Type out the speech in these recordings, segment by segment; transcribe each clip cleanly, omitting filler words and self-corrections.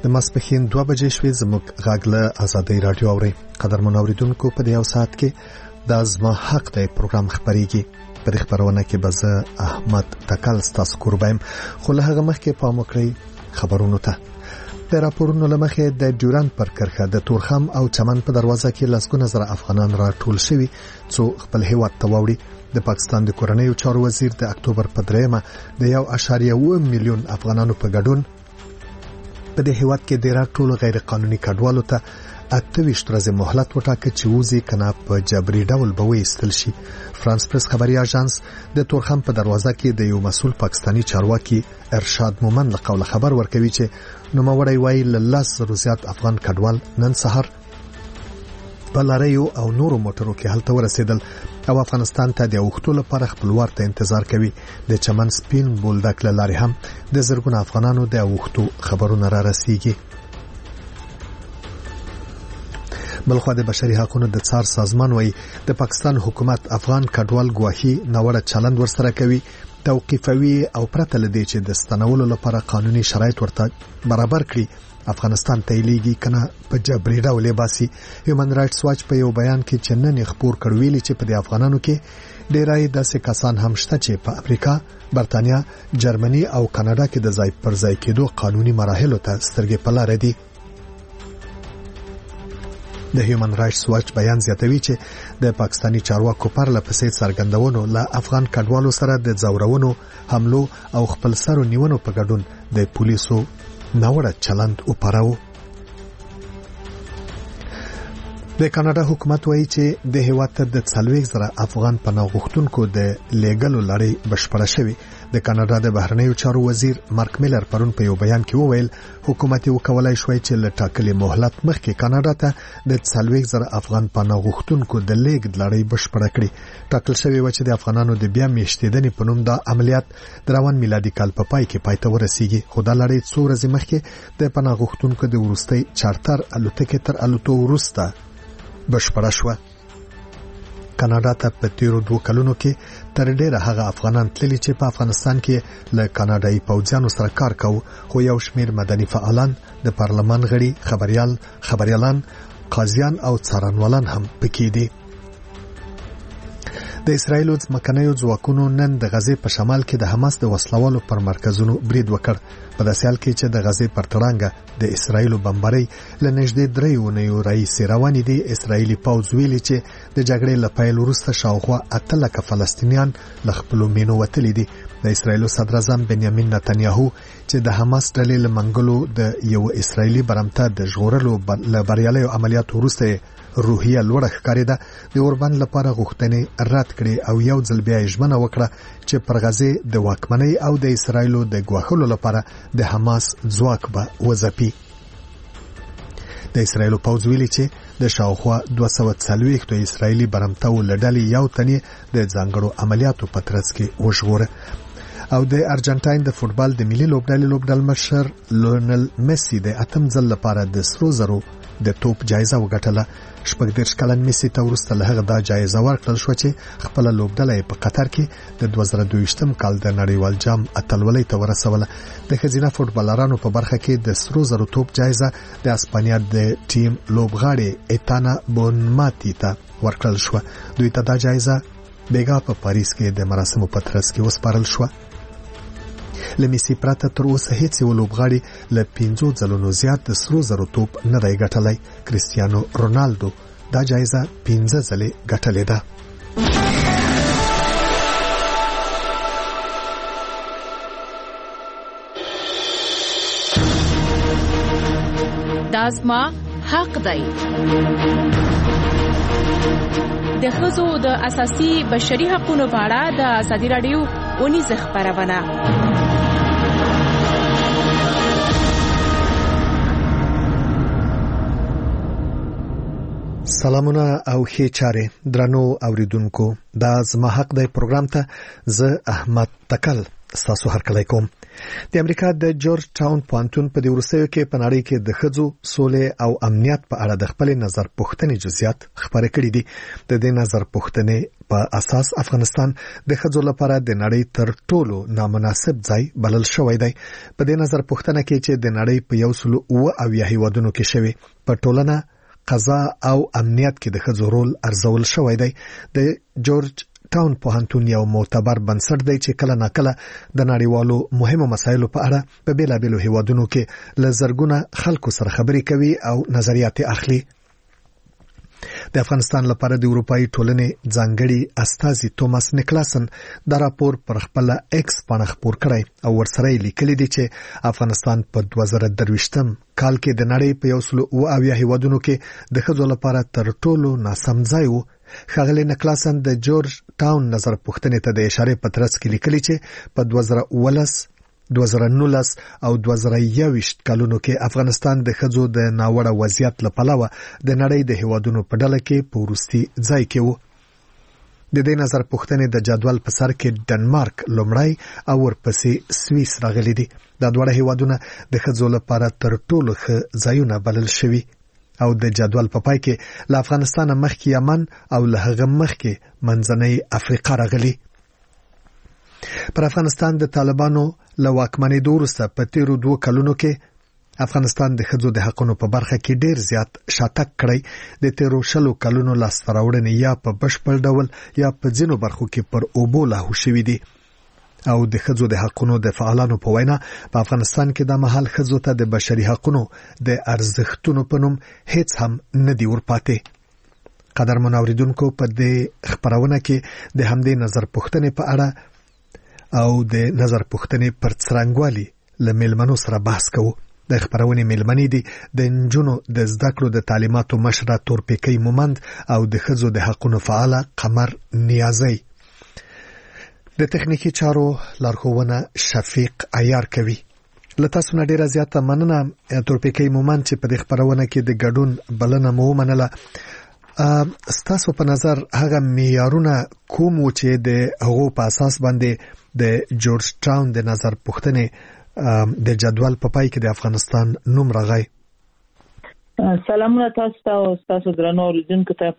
ماسپښین 2 بجې شوې. زموږ غږ له آزادۍ رادیو اوري. قدرمن اوریدونکو په دې یو ساعت کې د زما حق دی پروګرام خبريږي. په دې خبرونه کې به زه احمد تکل ستاسو قربایم. خو له هغه مخکې پام وکړئ خبرونو ته. د راپورونو لمخې د ډیورند پر کرښه د تورخم او چمن په دروازه کې لسګونه زره افغانان راټول شوي څو خپل هیواد ته وړي. د پاکستان د کورنیو چارو وزیر د اکتوبر په 3 د 1.1 میلیون افغانانو په ګډون په دې هیواد کې د راټول غیر قانوني کډوالو ته 28 ورځې مهلت وټاکه چې وزي کنه په جبري ډول به وېستل شي. فرانس پریس خبري اژانس د تورخم په دروازه کې د یو مسول پاکستانی چارواکي ارشاد مومن له قوله خبر ورکوي چې نوموړی وایي له 10 زیات افغان کډوال نن سحر په لاریو او نورو موټرو کې هلته ورسېدل او افغانستان ته د وختو لپاره خپلوار ته انتظار کوي. د چمن سپین بولدک لارې هم د زرګونو افغانانو د وختو خبرونه را رسیږي. بلخو د بشري حقوقو د څار سازمان وایي د پاکستان حکومت افغان کډوال ګواهی نوړه چلند ورسره کوي، توقیفوي او پرته لدی چې د ستنولو لپاره قانوني شرایط ورته برابر کړي افغانستان ته لیږي کنه په جبري ډول باسي. هیومن رائټس واچ په یو بیان کې چنن خبر کړویلی چې په د افغانانو کې ډیرای داسې کسان هم شته چې په امریکا، برتانیا، جرمني او کاناډا کې د ځای پر ځای کېدو قانوني مراحل ته سترګې په لار دي. د هیومن رائټس واچ بیان زیاتوي چې د پاکستانی چارواکو پر لپسې څرګندونو له افغان کډوالو سره د ځورونو، حملو او خپل سرو نیونو په ګډون د پولیسو ناوړه چلند وپاراو. د کاناډا حکومت وایي چې د هیواد ته د 40,000 افغان پناه غوښتونکو د لیګلو لړۍ بشپړه شوې. د کاناډا د بهرنیو چارو وزیر مارک میلر پرون په یو بیان کې وویل حکومت یې وکولای شوی چې له ټاکلي مهلت مخکې کاناډا ته د 40,000 افغان پناه غوښتونکو د لیږد لړۍ بشپړه کړي. ټاکل شوی و چې د افغانانو د بیا میشتېدنې په نوم د عملیات د روان میلادي کال په پای کې پای ته ورسیږي. خو دا لړۍ څو ورځې مخکې د پناه غوښتونکو د وروستي چارتر الوتکې تر الوتو وروسته بشپړه شوه. کاناډا ته په تیرو 2 کلونو کې تر ډیره هغه افغانان تللي چې په افغانستان کې له کاناډایي پوځیانو سره کار کوي، خو یو شمیر مدني فعالان، د پارلمان غړي، خبريالان، قاضیان او څارنوالان هم پکې دي. د اسرایل ځمکنیو ځواکونو نن د غزې په شمال کې د حماس د وسلوالو پر مرکزونو برید وکړ. په داسې حال کې چې د غزې پر تړانګه د اسرایل بمبارۍ له نږدې 3 اونیو راهیسې روانې دي. اسرایلی پوځ ویلي چې د جګړې له پیل وروسته شاوخوا 8 لکه فلسطینیان له خپلو مینو وتلي دي. د اسرایل صدر اعظم بنیامین نتنیاهو چې د حماس ډلې له منګلو د یو اسرایلی برمته د ژغورلو له بریالیو عملیاتو وروسته روحیه لوړه ښکارېده. د اوربند لپاره غوښتنې رد کړې او یو ځل بیا ژمنه وکړه چې پر غزې د واکمنۍ او د اسرایلو د ګواښلو لپاره د حماس ځواک به وځپي. د اسرایلو پوځ ویلي چې د شاوخوا 240 اسرایلی برمته لډلې یو تنې د ځانګړو عملیاتو په ترڅ کې وژغوره. او د ارجنټاین د فوتبال د ملي لوبډلې مشر لونل میسی د اتم ځل لپاره د سرو زرو د توپ جایزه وګټله. 18 کلن میسی ته وروسته له هغه دا جایزه ورکړل شو چې خپل لوبډله په قطر کې د 2022م کال د نړیوال جام اتلولۍ ته ورسوله. د ښځینه فوتبالرانو په برخه کې د سرو زرو توپ جایزه د اسپانیا د ټیم لوبغاړي ایتانا بونماتی ته ورکړل شو. دوی ته دا جایزه بیګا په پاریس کې د مراسمو په ترڅ کې وسپارل شو. لمیسی پراته تر اوسه هیڅ یو لوبغاړي له 5 ځلونو زیات د سرو زرو توپ نه دی ګټلی. کریستیانو رونالدو دا جایزه 15 ځلې ګټلې ده. دا زما حق دی. د ښځو د اساسي بشري حقوقو په اړه د ازادي رادیو اونیزه خبرونه. سلامونه او ښه چاره درنو اوریدونکو. دا زما حق دی پروګرام ته زه احمد تکل تاسو هرکلی کوم. د امریکا د جورج ټاون پوهنتون په وروستیو کې په نړۍ کې د ښځو سولې او امنیت په اړه د خپل نظر پوښتنې جزئیات خبرې کړې دي. د دې نظر پوښتنې په اساس افغانستان د ښځو لپاره د نړۍ تر ټولو نامناسب ځای بلل شوی دی. په دې نظر پوښتنه کې چې د نړۍ په 170 هیوادونو کې شوی په ټولنه قضا او امنیت کې د ښځو رول ارزول شوی دی. د جورج ټاون پوهنتون یو معتبر بنسټ دی چې کله ناکله د نړیوالو مهمو مسایلو په اړه په بیلابیلو هیوادونو کې له زرګونه خلکو سره خبرې کوي او نظریات اخلي. د افغانستان لپاره د اروپאי ټولنې ځانګړي استازي توماس نیکلاسن دا راپور پر خپل ایکس باندې خبر کړی او ورسره لیکلي دي چې افغانستان په 2023م کال کې د نړۍ په 170 هیوادونو کې د ښځو لپاره تر ټولو ناسم ځای و. ښاغلی نیکلاسن د جورج ټاون نظر پوښتنې ته د اشارې په ترڅ کې لیکلي چې په 2019 2019 او 2021 کلونو کې افغانستان د ښځو د ناوړه وضعیت لپاره د نړۍ د هیوادونو په ډله کې په وروستي ځای کې و. د دې نظر پوښتنې د جدول په سر کې ډنمارک لومړی او ورپسې سویس راغلي دي. دا دوه هیوادونه د ښځو لپاره تر ټولو ښه ځایونه بلل شوي او د جدول په پای کې له افغانستان مخکې یمن او له هغه مخکې منځنۍ افریقا راغلي. پر افغانستان د طالبانو له واکمنۍ وروسته په تیرو 2 کلونو کې افغانستان د ښځو د حقوقو په برخه کې ډیر زیات شاتګ کړی. د تیرو 10 کلونو لاسته راوړنې یا په بشپړ ډول یا په ځینو برخو کې پر اوبو لاهو شوې دي او د ښځو د حقوقو د فعالانو په وینا په افغانستان کې د مهال ښځو ته د بشري حقوقو د ارزښتونو په نوم هیڅ هم نه دی ورپاتې. قدرمن اوریدونکو په دې خبرونه کې د همدې نظر پوښتنې په اړه او د نظر پوښتنې پر څرنګوالي له میلمنو سره بحث کوو. د خبرونې میلمنې دي د نجونو د زده کړو د تعلیماتو مشره تورپیکی مومند او د ښځو د حقوقو فعال قمر نیازی. د تخنیکی چارو لارښوونه شفیق عیار کوي. لته سونه ډیره زیاته مننه تورپیکی مومند چې په دې خبرونه کې د ګډون بلنه مو منله. ستاسو په نظر هغه معیارونه کوم و چې د هغو په اساس باندې د جورج ټاون د نظر پوښتنې د جدول په پای کې د افغانستان نوم راغی؟ سلامونه تاسو درنو اوریدونکو ته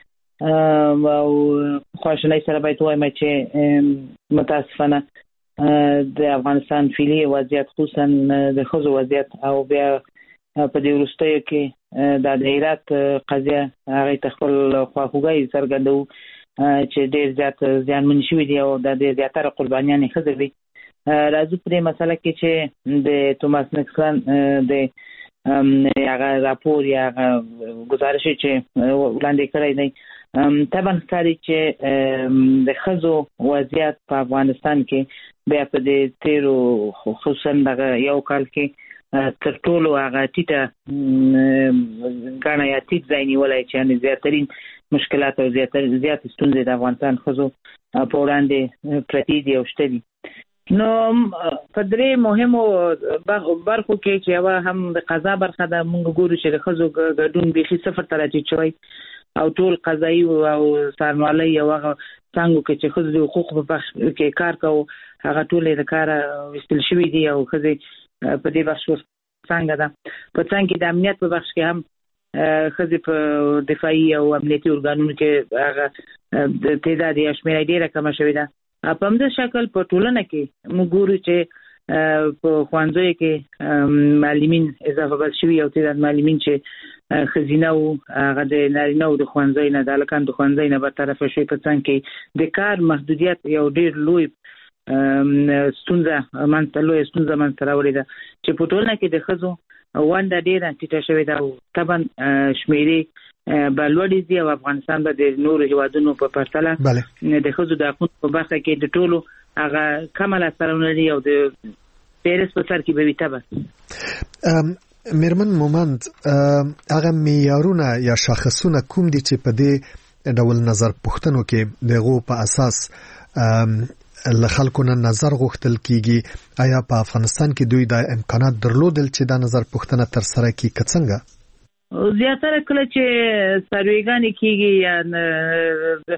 او خوشحالي سره باید وایم چې متاسفانه د افغانستان فعلی وضعیت خصوصا د ښځو وضعیت او بیا په دې وروستیو کې د هرات قضیه هغه خپل خواخوږي څرګندو چې ډېر زیات زیانمن شوي دي او د ډېر زیاتره قربانیان ښځې دي. راځو په دې مسله کې چې د توماس نیکلاسن د هغه راپور یا گزارش چې وړاندې کړی دی طبعا ښکاري چې د ښځو وضعیت په افغانستان کې بیا په دې تیرو خصوصا دغه یو کال کې تر ټولو هغه ټیټه ګڼه یا ټیټ ځای نیولی چې یعنې زیاترین مشکلات او زیات ستونزې د افغانستان ښځو په وړاندې پرتې دي او شته دي. نو په درې مهمو برخو کې چې یوه هم د قضا برخه ده، موږ ګورو چې د ښځو ګډون بیخي صفر ته راټیټ شوی او ټول قضایي او څارنوالۍ او هغه څانګو کې چې ښځو د حقوقو په بخش کې کار کوو هغه ټولې د کاره ویستل شوي دي او ښځې په دې بخش څنګه ده. په څنګ کې د امنیت په بخش کې هم ښځې په دفاعي او امنیتي ارګانونو کې هغه د تعداد یا شمېره ډېره کمه شوې ده. په همدې شکل په ټولنه کې موږ ګورو چې په ښوونځیو کې معلمین اضافه بل شوي او تعداد معلمین چې ښځینه وو هغه د نارینه‌وو د ښوونځیو نه د هلکانو د ښوونځیو نه برطرفه شوي. په څنګ کې د کار محدودیت یو ډېر لوی ستونزه منځته راوړې ده چې په ټولنه کې د ښځو ونډه ډېره ټیټه شوې ده او طبعا شمېرې به لوړې دي او افغانستان به د نورو هیوادونو په پرتله د ښځو د حقوقو په برخه کې د ټولو هغه کمه لاسته راوړنه لري او د فهرست په سر کې به وي. طبعا میرمن مومند، هغه معیارونه یا شاخصونه کوم دي چې په دې ډول نظر پوښتنو کې دغه په اساس له خلکو نه نظر غوښتل کیږي؟ آیا په افغانستان کې دوی د امکانات درلودل چې دا نظر پوښتنه تر سره کړي؟ که څنګه؟ زیاتره کله چې سروېګانې کیږي یا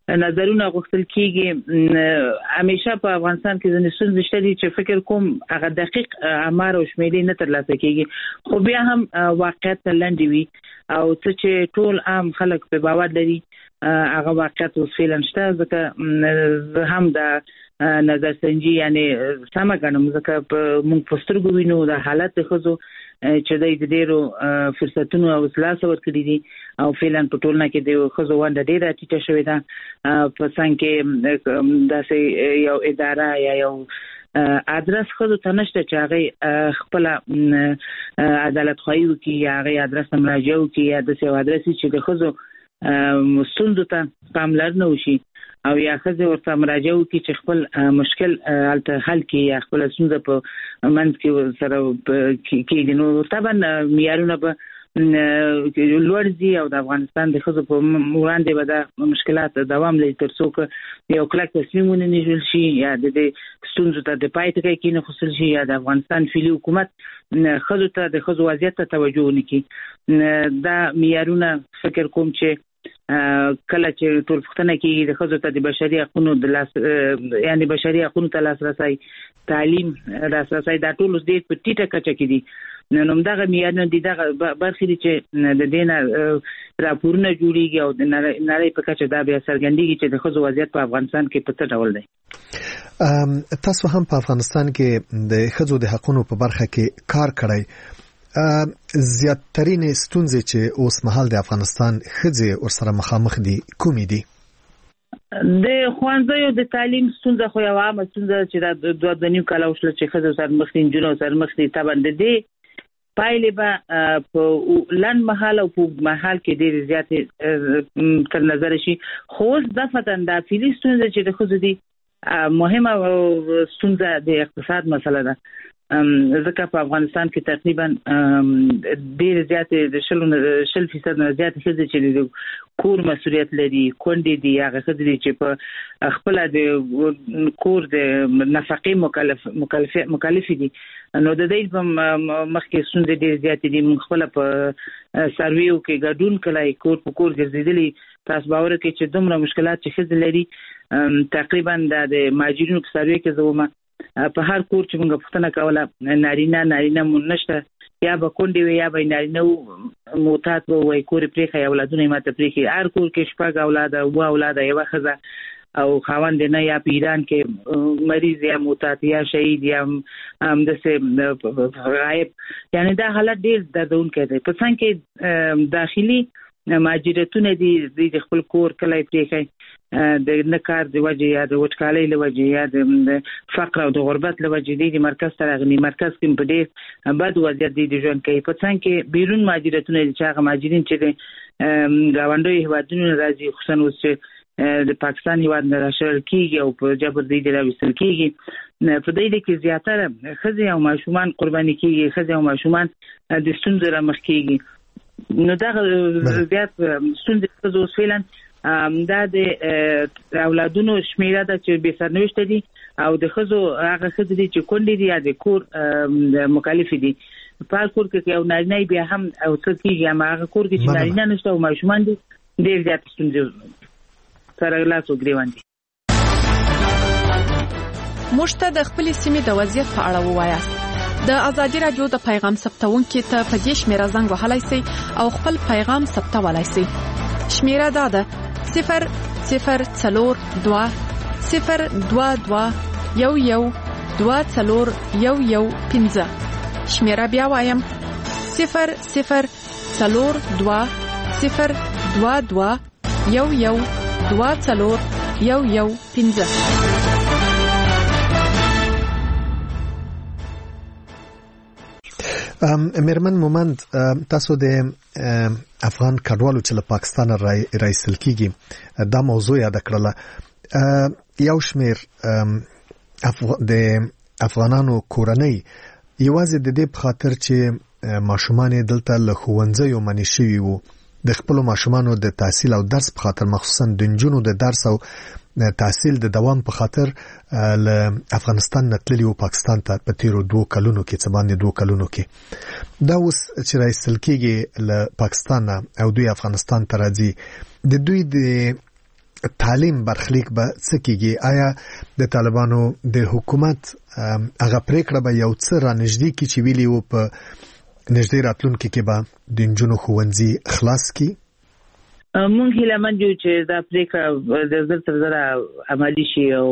نظرونه غوښتل کیږي. همیشه په افغانستان کې ځینې ستونزې شته چې فکر کوم هغه دقیق آمار او شمیرې نه ترلاسه کیږي، خو بیا هم واقعیت لنډ وي او څه چې ټول عام خلک په باور لري هغه واقعیت اوس فعلا شته. ځکه هم د نظر سنجي یعنی سم غنم ځکه موږ په سترګو وینو د حالت خزو چې د ډیرو فرصتونو او اصلاح ورکړي دي او فعلا په ټولنه کې د خزو ونده ډیره ټیټه شوې ده. په څنګه کې داسې یو اداره یا یو ادرس خزو ته نشته چې هغه خپل عدالت خواهی وکړي یا هغه ادرس مراجعه وکړي یا د یو ادرس چې د خزو ستونزو ته پاملرنه وشي او یا خزه ورته مراجعه وکړي چې خپل مشکل حل کړي یا خپل ستونزه په منځ کې سره کېږي. نو طبعا معیارونه به لوړ دي او د افغانستان د خزو په وړاندې به د مشکلات دوام لري تر څو یو کلک تصمیم ونیول شي یا د ستونزو ته د پای ټکی کې نه خصل شي یا د افغانستان فعلی حکومت خزو ته د خزو وضعیت ته توجه ونکړي. دا معیارونه فکر کوم چې کله چې ټول پښتنه کې د خزو ته د بشري حقوقو د یعنی بشري حقوقو ته لاسرسي تعلیم لاسرسي دا ټول د په ټیټه کچه کې دي. نو دغه معیارونه دي دغه برخې دي چې د دینه راپورونه جوړیږي او د نړۍ په کچه دا بیا څرګندېږي چې د خزو وضعیت په افغانستان کې په څه ډول دی. تاسو هم په افغانستان کې د خزو د حقوقو په برخه کې کار کړی. زیاترین ستونزې چې اوس مهال د افغانستان ښځې ورسره مخامخ دي کومې دي؟ د ښوونځیو د تعلیم ستونزه خو یو عامه ستونزه چې د 2.5 کال وشله چې ښځو سره مخ دي، نجونو سره مخ دي. طبعا د دې پایلې به په لنډ مهال او په مهال کې ډېرې زیاتې تر نظر شي. خو اوس دفعتاً د فعلي ستونزه چې د ښځو دي مهمه ستونزه د اقتصاد مسله ده. ځکه په افغانستان کې تقریبا ډېر زیاتې د 0.0% نه زیات ښځې چې د کور مسؤلیت لري، کونډې دي، هغه ښځې چې په خپل د کور د نفقې مکلف دي. نو د دې په مخکې ستونزې ډېر زیاتې دي. موږ خپل په سرویو کې ګډون کړی، کور په کور ګرځېدلي. تاسو باور کوئ چې دومره مشکلات چې ښځې لري تقریبا د ماجرینو په سروی کې زومه په هر کور چې موږ پښتنه کوله نارینه مون نشته، یا به کونډې وي یا به نارینه موتات وي کور پرېخي اولادونه ماته پرېخي. هر کور کې شپږ اولاد او اولاد یو ښځه او خاوند نه یا په ایران کې مریض یا موتات یا شهید یا د غایب. یعنی دا حالت ډېر دردونکی دی. په څنګه کې داخلي ماجرتونه دي د خپل کور کله پرېخي د نکار د وجه یا د وټکالۍ له وجه یا د فقر او د غربت له وجه د مرکز ته راغلي. مرکز کې په ډېر بد وضعیت دي ژوند کوي. په څنګه کې بیرون ماجرتونه دي چې هغه ماجرین چې د غونډوي هیوادونو راځي، خصوصا اوس چې د پاکستان هیواد نه راشل کیږي او په جبر دی راوستل کیږي. په دې کې زیاتره ښځې او ماشومان قرباني کیږي، ښځې او ماشومان د ستونزو را مخ کیږي. نو دا زیات ستونزې ښځو اوس فعلا دا د اولادونو شمیره ده چې بې سرنوشته دي او د ښځو هغه ښځې دي چې کونډې دي یا د کور مکلفې دي. په هر کور کې یو نارینه بیا هم او څه کېږي، اما هغه کور کې چې نارینه نشته او ماشومان دي ډېر زیات ستونزې سره لاس و ګرېوان دي. موږ ته د خپلې سیمې د وضعیت په اړه ووایاست. د ازادي راډیو د پیغام ثبتونکو ته په دې شمیره زنګ وهلای شئ او خپل پیغام ثبتولای شئ. شمیره دا ده 004 0221122 شمیره بیا وایم 004221122 میرمن مومند، تاسو د افغان کډوالو چې له پاکستان راایستل کیږي دا موضوع یاد کړله. یو شمیر د افغانانو کورنۍ یوازې د دې په خاطر چې ماشومان دلته له ښوونځیو منع شوي وو د خپل ماشومانو د تحصیل او درس په خاطر، مخصوصا د نجونو د درس او تحصیل د دوام په خاطر له افغانستان نتللی و پاکستان ته په تیرو 2 کلونو کې، څه باندې 2 کلونو کې. دا اوس چې راایستل کېږي له پاکستان او دوی افغانستان ته راځي، د دوی د تعلیم برخلیک به څه کېږي؟ آیا د طالبانو د حکومت هغه پریکړه به یو څه رانږدې کړي چې ویلي وو په نږدې راتلونکي کې به د نجونو ښوونځي خلاص کړي؟ مونږ هیله مند یو چې دا پریکړه د زر تر زره عملي شي او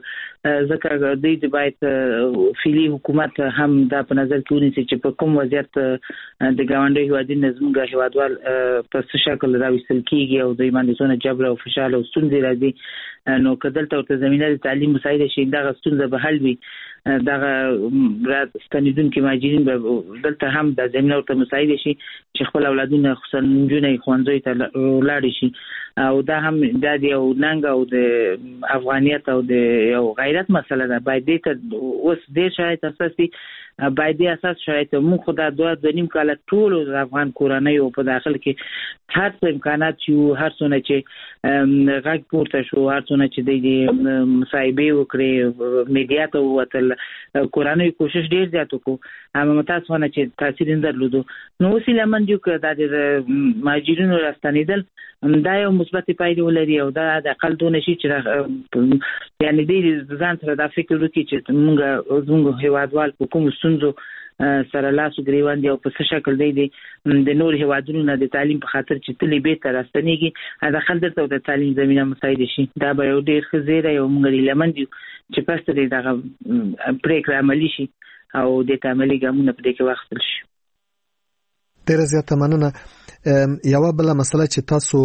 ځکه د باید فعلي حکومت هم دا په نظر کې ونیسي چې په کوم وضعیت د ګاونډي هیوادونو زموږ هیوادوال په څه شکل راوستل کیږي او د ایمانونو جبر او فشار او ستونزې راځي نو کدل ته زمينه د تعلیم مساعده شي دا ستونزه به حل وي دا رات ستنیدونکو ماجرین به دلته هم د زمينه ته مساعده شي چې خپل اولادونه خصوصا نجونې ښوونځي ته لاړ شي او دا هم د یو ننګ او د افغانیت او د یو غیرت مسله ده باید دې اوس د شرایط اساسي باید اساس شرایط موږ خدای دوه نیم کال ټول افغان کورنۍ په داخل کې هر څه امکانات یو هر څونه چې غږ پورته شو هر څونه چې د مصاحبه وکړي میډیا ته وتل کورنۍ کوشش ډیر زیات وکړو اما متاسفانه چې تاثیر نه درلودو نو اوس لمن یو کړه د ماجرینو راستنیدل دا یو مثبت پایله ولري او دا د اقل دونه شي چې یعنی د ځان سره دا فکر وکړي چې موږ هیوادوال په کوم ستونزو سره لاس ګریوان دی او په څه شکل دی د نور هیوادونو نه د تعلیم په خاطر چې تلې به تر راستنیږي دا خل درته د تعلیم زمينه مساعده شي دا به یو ډیر خزیره یو موږ لمن دی چې پس دې دا پریکړه عملی شي او د تعاملي ګامونه په دې کې واخلل شي. ډیر زیاته مننه. یو بل مسله چې تاسو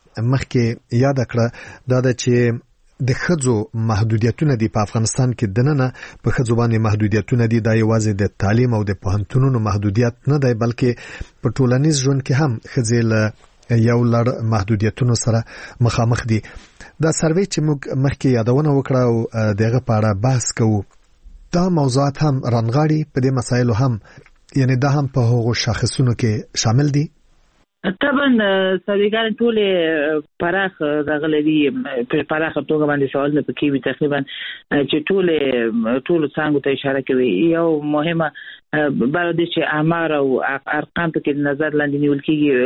مخکې یاد کړه دا د چې د خځو محدودیتونه دي په افغانستان کې دننه په خځو باندې محدودیتونه دي دا یوازې د تعلیم او د پوهنتونونو محدودیت نه دی بلکې په ټولنیز ژوند کې هم خځې له یو لړ محدودیتونو سره مخامخ دي. دا سروې چې موږ مخکې یادونه وکړه او دغه په اړه بحث کوو دا موضوعات هم رانغاړي په دې مسایلو هم یعنی دا هم په هغو شاخصونو کې شامل دي. طبعا سړيګان ټول پراخ دغلري په پراخ توګه باندې سوال نه پکې وي تقریبا چې ټول څنګه ته اشاره کوي یو مهمه باید چې امر او ارقام په کې نظر لاندې نیول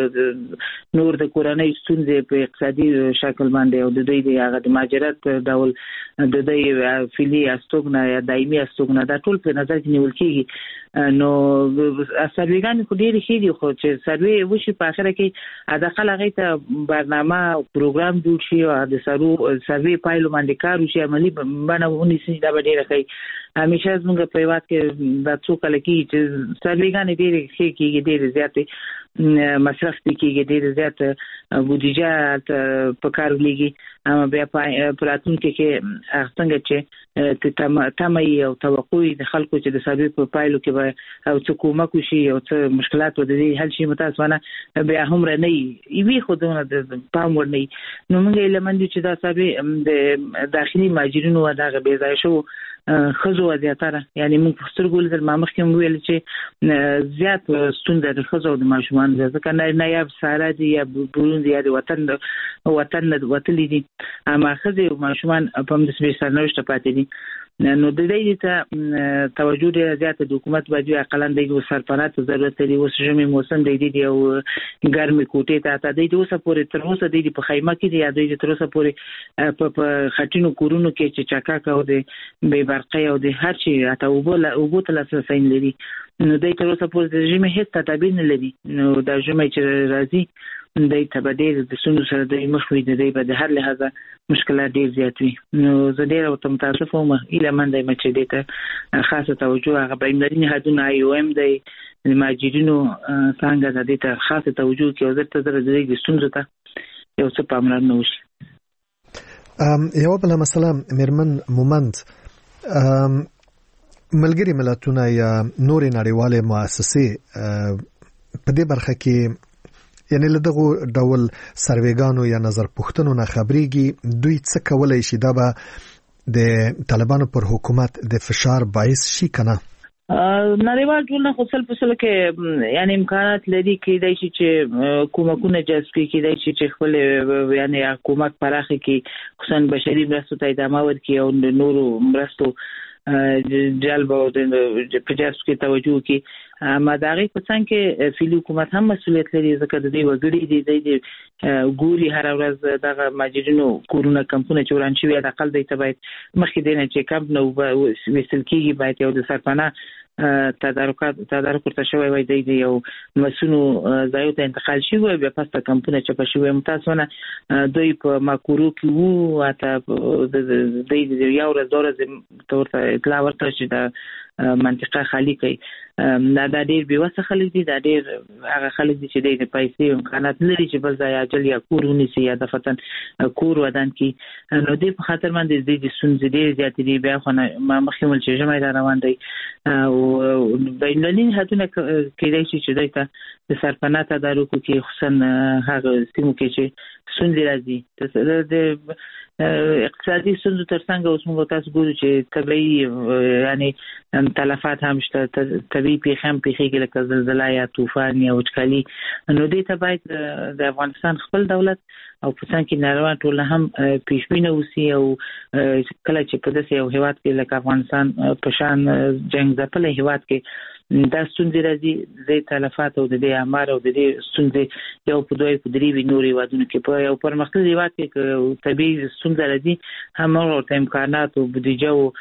کېږي نور د کورنۍ ستونزې په اقتصادي شکل باندې او د دوی د هغه د ماجرات ډول د دوی فعلي استوګنه یا دایمي استوګنه دا ټول په نظر کې نیول کېږي نو سرویګان خو ډېر ښه دي خو چې سروي وشي په اخر کې اداقل هغه ته برنامه پروګرام جوړ شي او د سروي پایلو باندې کار وشي عملی باندې ونیسي دا ډېر ښه همیشه زموږ په وخت کې دا څو کال کې چې سرویګان ډېر ښه کېږي ډېر زیات مصرف کېږي ډېر زیات بودیجه په کار لګي اما بیا په راتلونکي کې څنګه چې تمایي او توقع د خلکو چې د سروي په پایلو کې به او څه کومک وشي او څه مشکلات ودرې حل شي متاسفانه بیا هم نه وي خودونه د پام ورني نو موږ لمن چې دا سروي د داخلي ماجرینو دغه بې ځای شو خزو زیاتره یعنی موږ په سترګو لیدل ما مخکې ویل چې زیات ستونزې د خزو د ماشومان ځکه نه یا ساره دي یا بوروندي یا وطن وتلې دي اما خزو ماشومان په دې سره نشته پاتې دي نو د دې ته توجه ډیره زیاته د حکومت باندې اقلا د سرپرست ضرورت لري اوس ژمي موسم دی او ګرمي کوټې ته د دې اوسه پورې تر اوسه د په خیمه کې دی د تر اوسه پورې په خټینو کورونو کې چې چاکا او د بې برقي او د هر شي اته وبو ته لاسرسي لري نو د تر اوسه پورې د ژمي هیڅ تدابیر نه لري نو د ژمي چې راځي د تبدیل د سونو سره د مخوي د دې په هر لحاظه مشکلات ډیر زیات وي نو زه ډیر متاسف وم اله من د مچ دې ته خاصه توجه هغه بینالمللي نهادونه IOM د ماجرینو څنګه د دې ته خاصه توجه کوي او زه تر دې د ستونزو ته یو څه پاملرنه وشي. یو بل مسله مرمن مومند ملګری ملتونه یا نور نړیواله مؤسسې په دې برخه کې یعنی له دغه ډول سرویګانو یا نظر پوښتنو نه خبريږي دوی څه کولای شي دا به د طالبانو پر حکومت د فشار باعث شي کنه نړیوال ټولنه خو سل په سل کې یعنی امکانات لري کېدای شي چې کومکونه جذب کېدای شي چې خپل یعنی حکومت پراخه کې خصوصا بشري مرستو ته ادامه ورکړي او نورو مرستو جلب او د پجاس کې توجه کې مداغي په څنګه کې فعلی حکومت هم مسؤلیت لري ځکه د دې وګړي د ګوري هر ورځ دغه ماجرینو کورونه کمپونه چوران شي د اقل د تبعید مخکې دینه چې کمپ نو وسل کېږي باید یو د سرپناه تدارک ورته شوی وای دی یو مسونو ځایو ته انتقال شي وي بیا پسته کمپونه چې په شوی متاسونه دوی په ماکورو کې وو اته د یو ورځ دورې تورته اطلاع ورته چې د منطقه خالی کوي دا ډېر بیوسه خلک دي دا ډېر هغه خلک دي چې د پیسې امکانات لري چې بل ځای اجل یا کورونه سي یا د فتن کور ودان کی نو دې په خاطر باندې د سنځ ډېر زیات دي بیا خو ما مخکمل چې جمعي روان دي او بینالین هاتونه کېدای شي چې دایته د سرپناه تدارک کې خصوصا هغه سیمو کې چې سنځ راځي د اقتصادي ستونزو ترڅنګ اوس موږ تاسو ګورو چې طبيعي یعنی تلفات هم شته طبيعي پیښې هم پیښېږي لکه زلزلہ یا طوفان یا وچکالي نو دې ته باید د افغانستان خپل دولت او په څنګه کې نړیوال ټول هم پیشبینه وسی او کله چې په داسې یو هیواد کې لکه افغانستان په شان جنگ ځپلې هیواد کې دا ستونزې راځي د تلفات او د اعمار او د ستونزې یو په دوی په دریوي نوري وادونو کې په یو پرمختللي هیواد کې طبيعي ستونزې راځي هم ورته امکانات او بودیجه او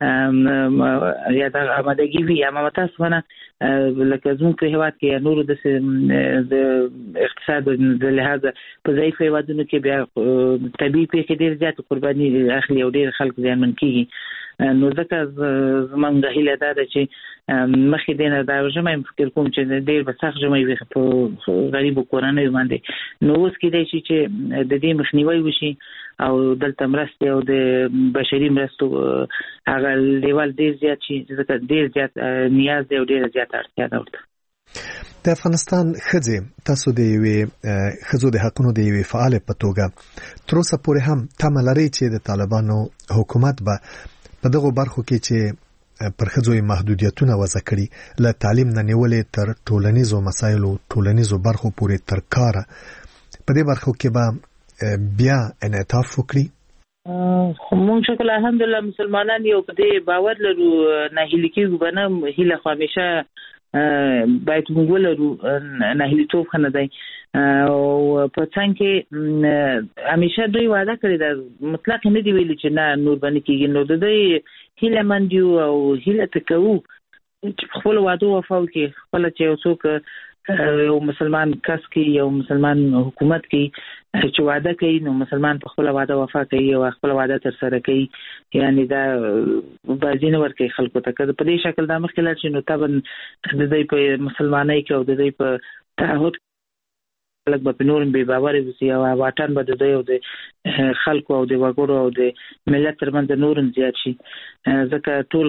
یا د آمادګي وي یا متاسفانه لکه زموږ په هیواد کې نور د اقتصاد د لحاظ په ضعیف هیوادونو کې بیا طبيعي پیښې ډېر زیات قرباني اخلي او ډېر خلک ځانمن کیږي نو ځکه زمونږ هیله ده چې مخکې دینه دا ژمه فکر کوم چې ډېر به سخت ژمه وي په غریب کورنۍ باندې نو اوس کېدای شي چې د دې مخنیوي وشي او دلته مرسته او د بشري مرستو هغه لیول ډېر زیات شي ځکه ډېر زیات نیاز دی او ډېر زیات اړتیا ده ورته د افغانستان ښځې تاسو د یوې ښځو د حقونو د یوې فعال په توګه تر اوسه پورې هم تمه لري چې د طالبانو حکومت به په دغه برخو کې چې پر ښځو محدودیتونه وضع کړي له تعلیم نه نیولې تر ټولنیزو مسایلو ټولنیزو برخو پورې تر کاره په دې برخو کې به بیا انعطاف وکړي موږ شکل الحمدلله مسلمانان یو په دې باور لرو نه هیله کېږو بنه هیله خو همیشه باید موږ ولرو نه هیله توپ خنه دی او په څنګه کې همیشه دوی وعده کړی دا مطلق نه دی ویلي چې نه نور باندې کېږي نو د دوی هیله مند یو او هیله تکو چې خپل وعده وفا وکړي خپل چې یو څوک یو مسلمان کس کې یو مسلمان حکومت کې چې وعده کوي نو مسلمان په خپل وعده وفا کوي او خپل وعده تر سره کوي یعنی دا بازینه ورکه خلکو ته کده په دې شکل د مخکله چې نو تبن د دې په مسلمانۍ کې او د دې په تعهد خلک به نورم به باور وي او واټن به د دوی او د خلکو او د وګړو او د ملت ترمنځ نورم زیات شي ځکه ټول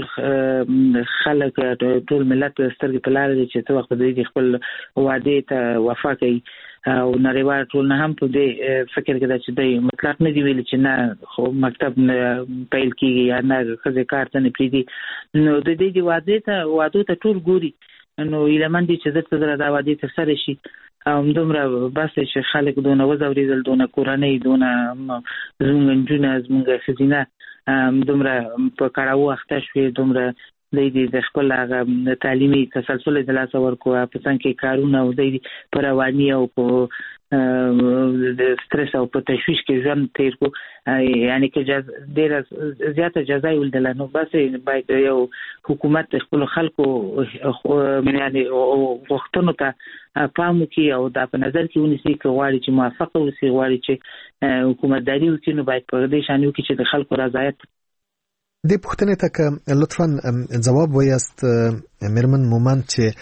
خلک ټول ملت سترګې په لار دي چې څو وخت دوی خپل وعده ته وفا کوي او نړیوال ټول نه هم په دې فکر کې چې دوی مطلق نه دی ویل چې نه خو مکتب پیل کیږي یا نه خزه کار ته نه پریدي نو د دې وعده ته ټول ګوري نو ایلمن دي چې زړه دا وعده تر سره شي دومره بس چې خلک دونه وزوریدل دونه کورنۍ دونه زمونږ جونه زمونږ خزینه دومره په کاراو اخته شوې دومره د خپل هغه تعلیمي تسلسل د لاس ورکو په څنګه کې کارونه او د پر رواني او په د سټرس او په تشویش کې ژوند تیر کو یعنی کې ډېر زیاته جزای ولدل نو بس باید یو حکومت خپل خلکو یعنی وختونو ته پام کوي او دا په نظر کې ونیسي چې غواړي چې موافقه وسی غواړي چې حکومتداري وکړي نو باید په دې شان وکړي چې د خلکو رضایت د پښتنې ته لطفاً جواب وایست مرمن مومن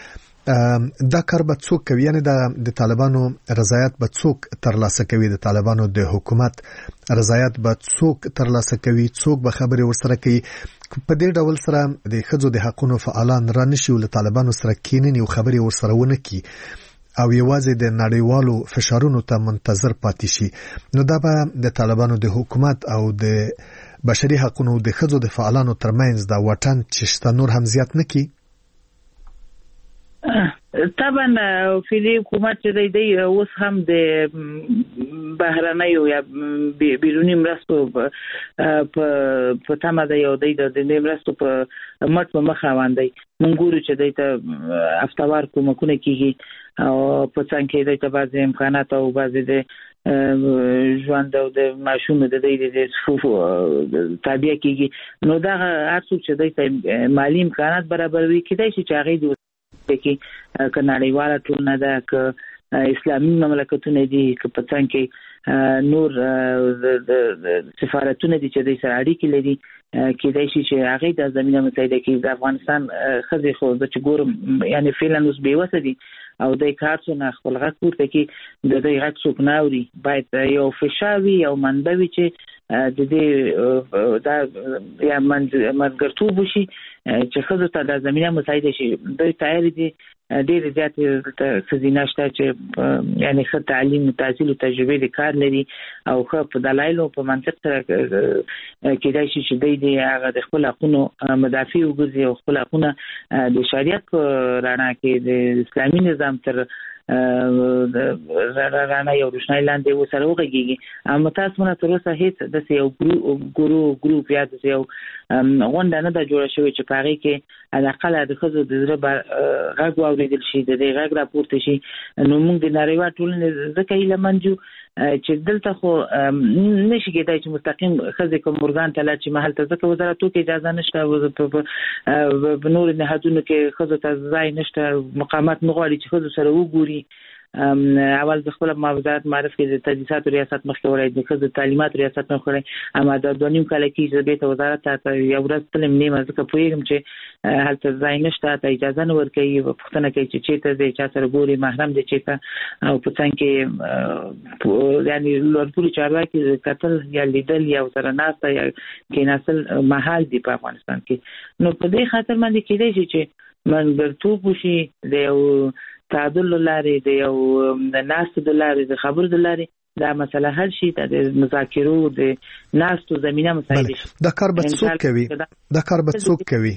چې دا کار به څوک کوي یعنی د طالبانو رضایت به څوک ترلاسه کوي د طالبانو د حکومت رضایت به څوک ترلاسه کوي څوک به خبرې ورسره کوي په دې ډول سره د ښځو د حقونو فعالان را نشي ول طالبانو سره کینني او خبرې ورسره ونه کی او یوازې د نړیوالو فشارونو ته منتظر پاتې شي نو دا به د طالبانو د حکومت او د بشري حقونو د ښځو د فعالانو ترمنځ دا وطن چې شته نور هم زیات نکي طبعا فعلی حکومت چې دی اوس هم د بهرنیو یا بیرونی مرستو په تمه دی او د مرستو په مټ په مخ روان دی. مونږ ګورو چې دی ته افتوار کومکونه کیږي او په څنګه کې دی ته بعضې امکانات او بعضې د ژوند او د ماشوم د صفوف تابع کیږي. نو دا هر څوک چې دی ته مالی امکانات برابروي کېدای شي چې هغې د کې نړیواله ټولنه ده که اسلامي مملکتونه دي که په څنګ کې نور سفارتونه دي چې د سره اړیکې لري کېدای شي چې هغې د زمینه متحده کې د افغانستان ښځې خو زه چې ګورم یعنې فعلا اوس بېوسه دي او د کار څونه خپل غږ پورته کړي د دوی غږ څوک نه اوري. باید یو فشار وي یو منبع وي چې د دې دا یا منځګړیتوب وشي چې ښځو ته د زمینه مساعده شي. دوی تیار دي ډېر زیات ښځینه شته چې یعنې ښه تعلیم تحصیل او تجربې د کار لري او ښه په دلایلو په منطق سره کېدای شي چې دوی د هغه د خپل حقونو مدافع وګرځي او خپل حقونه د شریعت په رڼا کې د اسلامي نظام تر رانا یو روشنايي لاندې وسره وغږیږي. اما تاسو نه تر اوسه هیڅ د یو ګروپ یا د یو غونډه نه د جوړه شوې چې په هغې کې علاقه د ښځو د زړه غږ واورېدل شي د دې غږ راپورته شي. نو موږ د نړیوال ټولنې ځکه هیله مند یو چې دلته خو نشي کېدای چې مستقیم ښځې کوم ارګان ته لاړ شي محل ته ځکه وزارتو کې اجازه نشته په نورو نهادونو کې ښځو ته ځای نشته مقامات نه غواړي چې ښځو سره وګوري. اول د خپل وزارت معرف کې د تدریساتو ریاست مخکې وړای د ښځو تعلیمات ریاست مخکې وړای اما د 2.5 کال کې چې بیت وزارت ته یو ورځ تلم نیمه ځکه پوهیږم چې هلته ځای نشته ته اجازه نه ورکوي پوښتنه کوي چې چېرته دی چا سره ګوري محرم دی چېرته او په څنګ کې یعنې لوړپوړي چارواکي کتل یا لیدل یا سره ناسته یا کېناستل محال دي په افغانستان کې. نو په دې خاطر باندې کېدای شي چې منځګړیتوب وشي د یو تعادل لارې د یو ناستو د لارې د خبرو د لارې دا مسله حل شي د مذاکرو د ناستو زمینه مساعده شي. دا کار به څوک کوي؟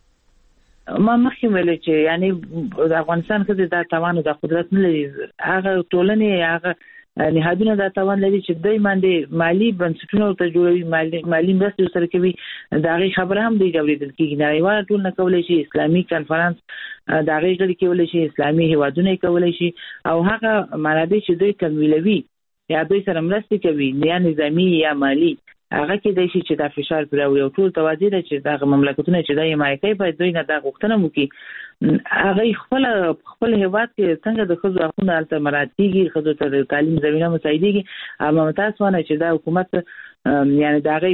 ما مخکې ویل چې یعنی د افغانستان ښځې دا توان او د قدرت نه لري. هغه ټولنې هغه نهادونه دا توان لري چې دوی باندې مالی بنسټونه ورته جوړوي مالی مرستې سره کوي. د هغې خبره هم دوی اورېدل کېږي. نړیواله ټولنه کولی شي اسلامي کنفرانس د هغې غړي کولی شي اسلامي هیوادونه یې کولی شي او هغه منابع چې دوی تمویلوي یا دوی سره مرستې کوي یا نظامي یا مالی هغه کېدای شي چې دا فشار پرې راوړي او ټول توجه ده چې دغه مملکتونه چې دا حمایه کوي باید دوی نه دا غوښتنه وکړي هغه خپل هیواد کې څنګه د ښځو حقونه هلته مراعات کېږي ښځو ته د تعلیم زمینه مساعدېږي. اما متاسفانه چې دا حکومت یعنې د هغې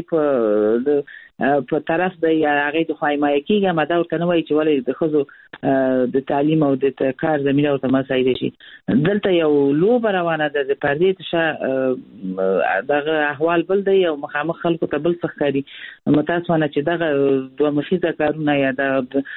په طرف د هغې د خوا حمایه کېږي اما دا ورته نه وایي چې ولې د ښځو د تعلیم او د کار زمینه ورته مساعده شي. دلته یو لوبه روانه ده د پردې تشه دغه احوال بل دی او مخامخ خلکو ته بل څه ښکاري. متاسفانه چې دغه دوه مخیزه کارونه یا د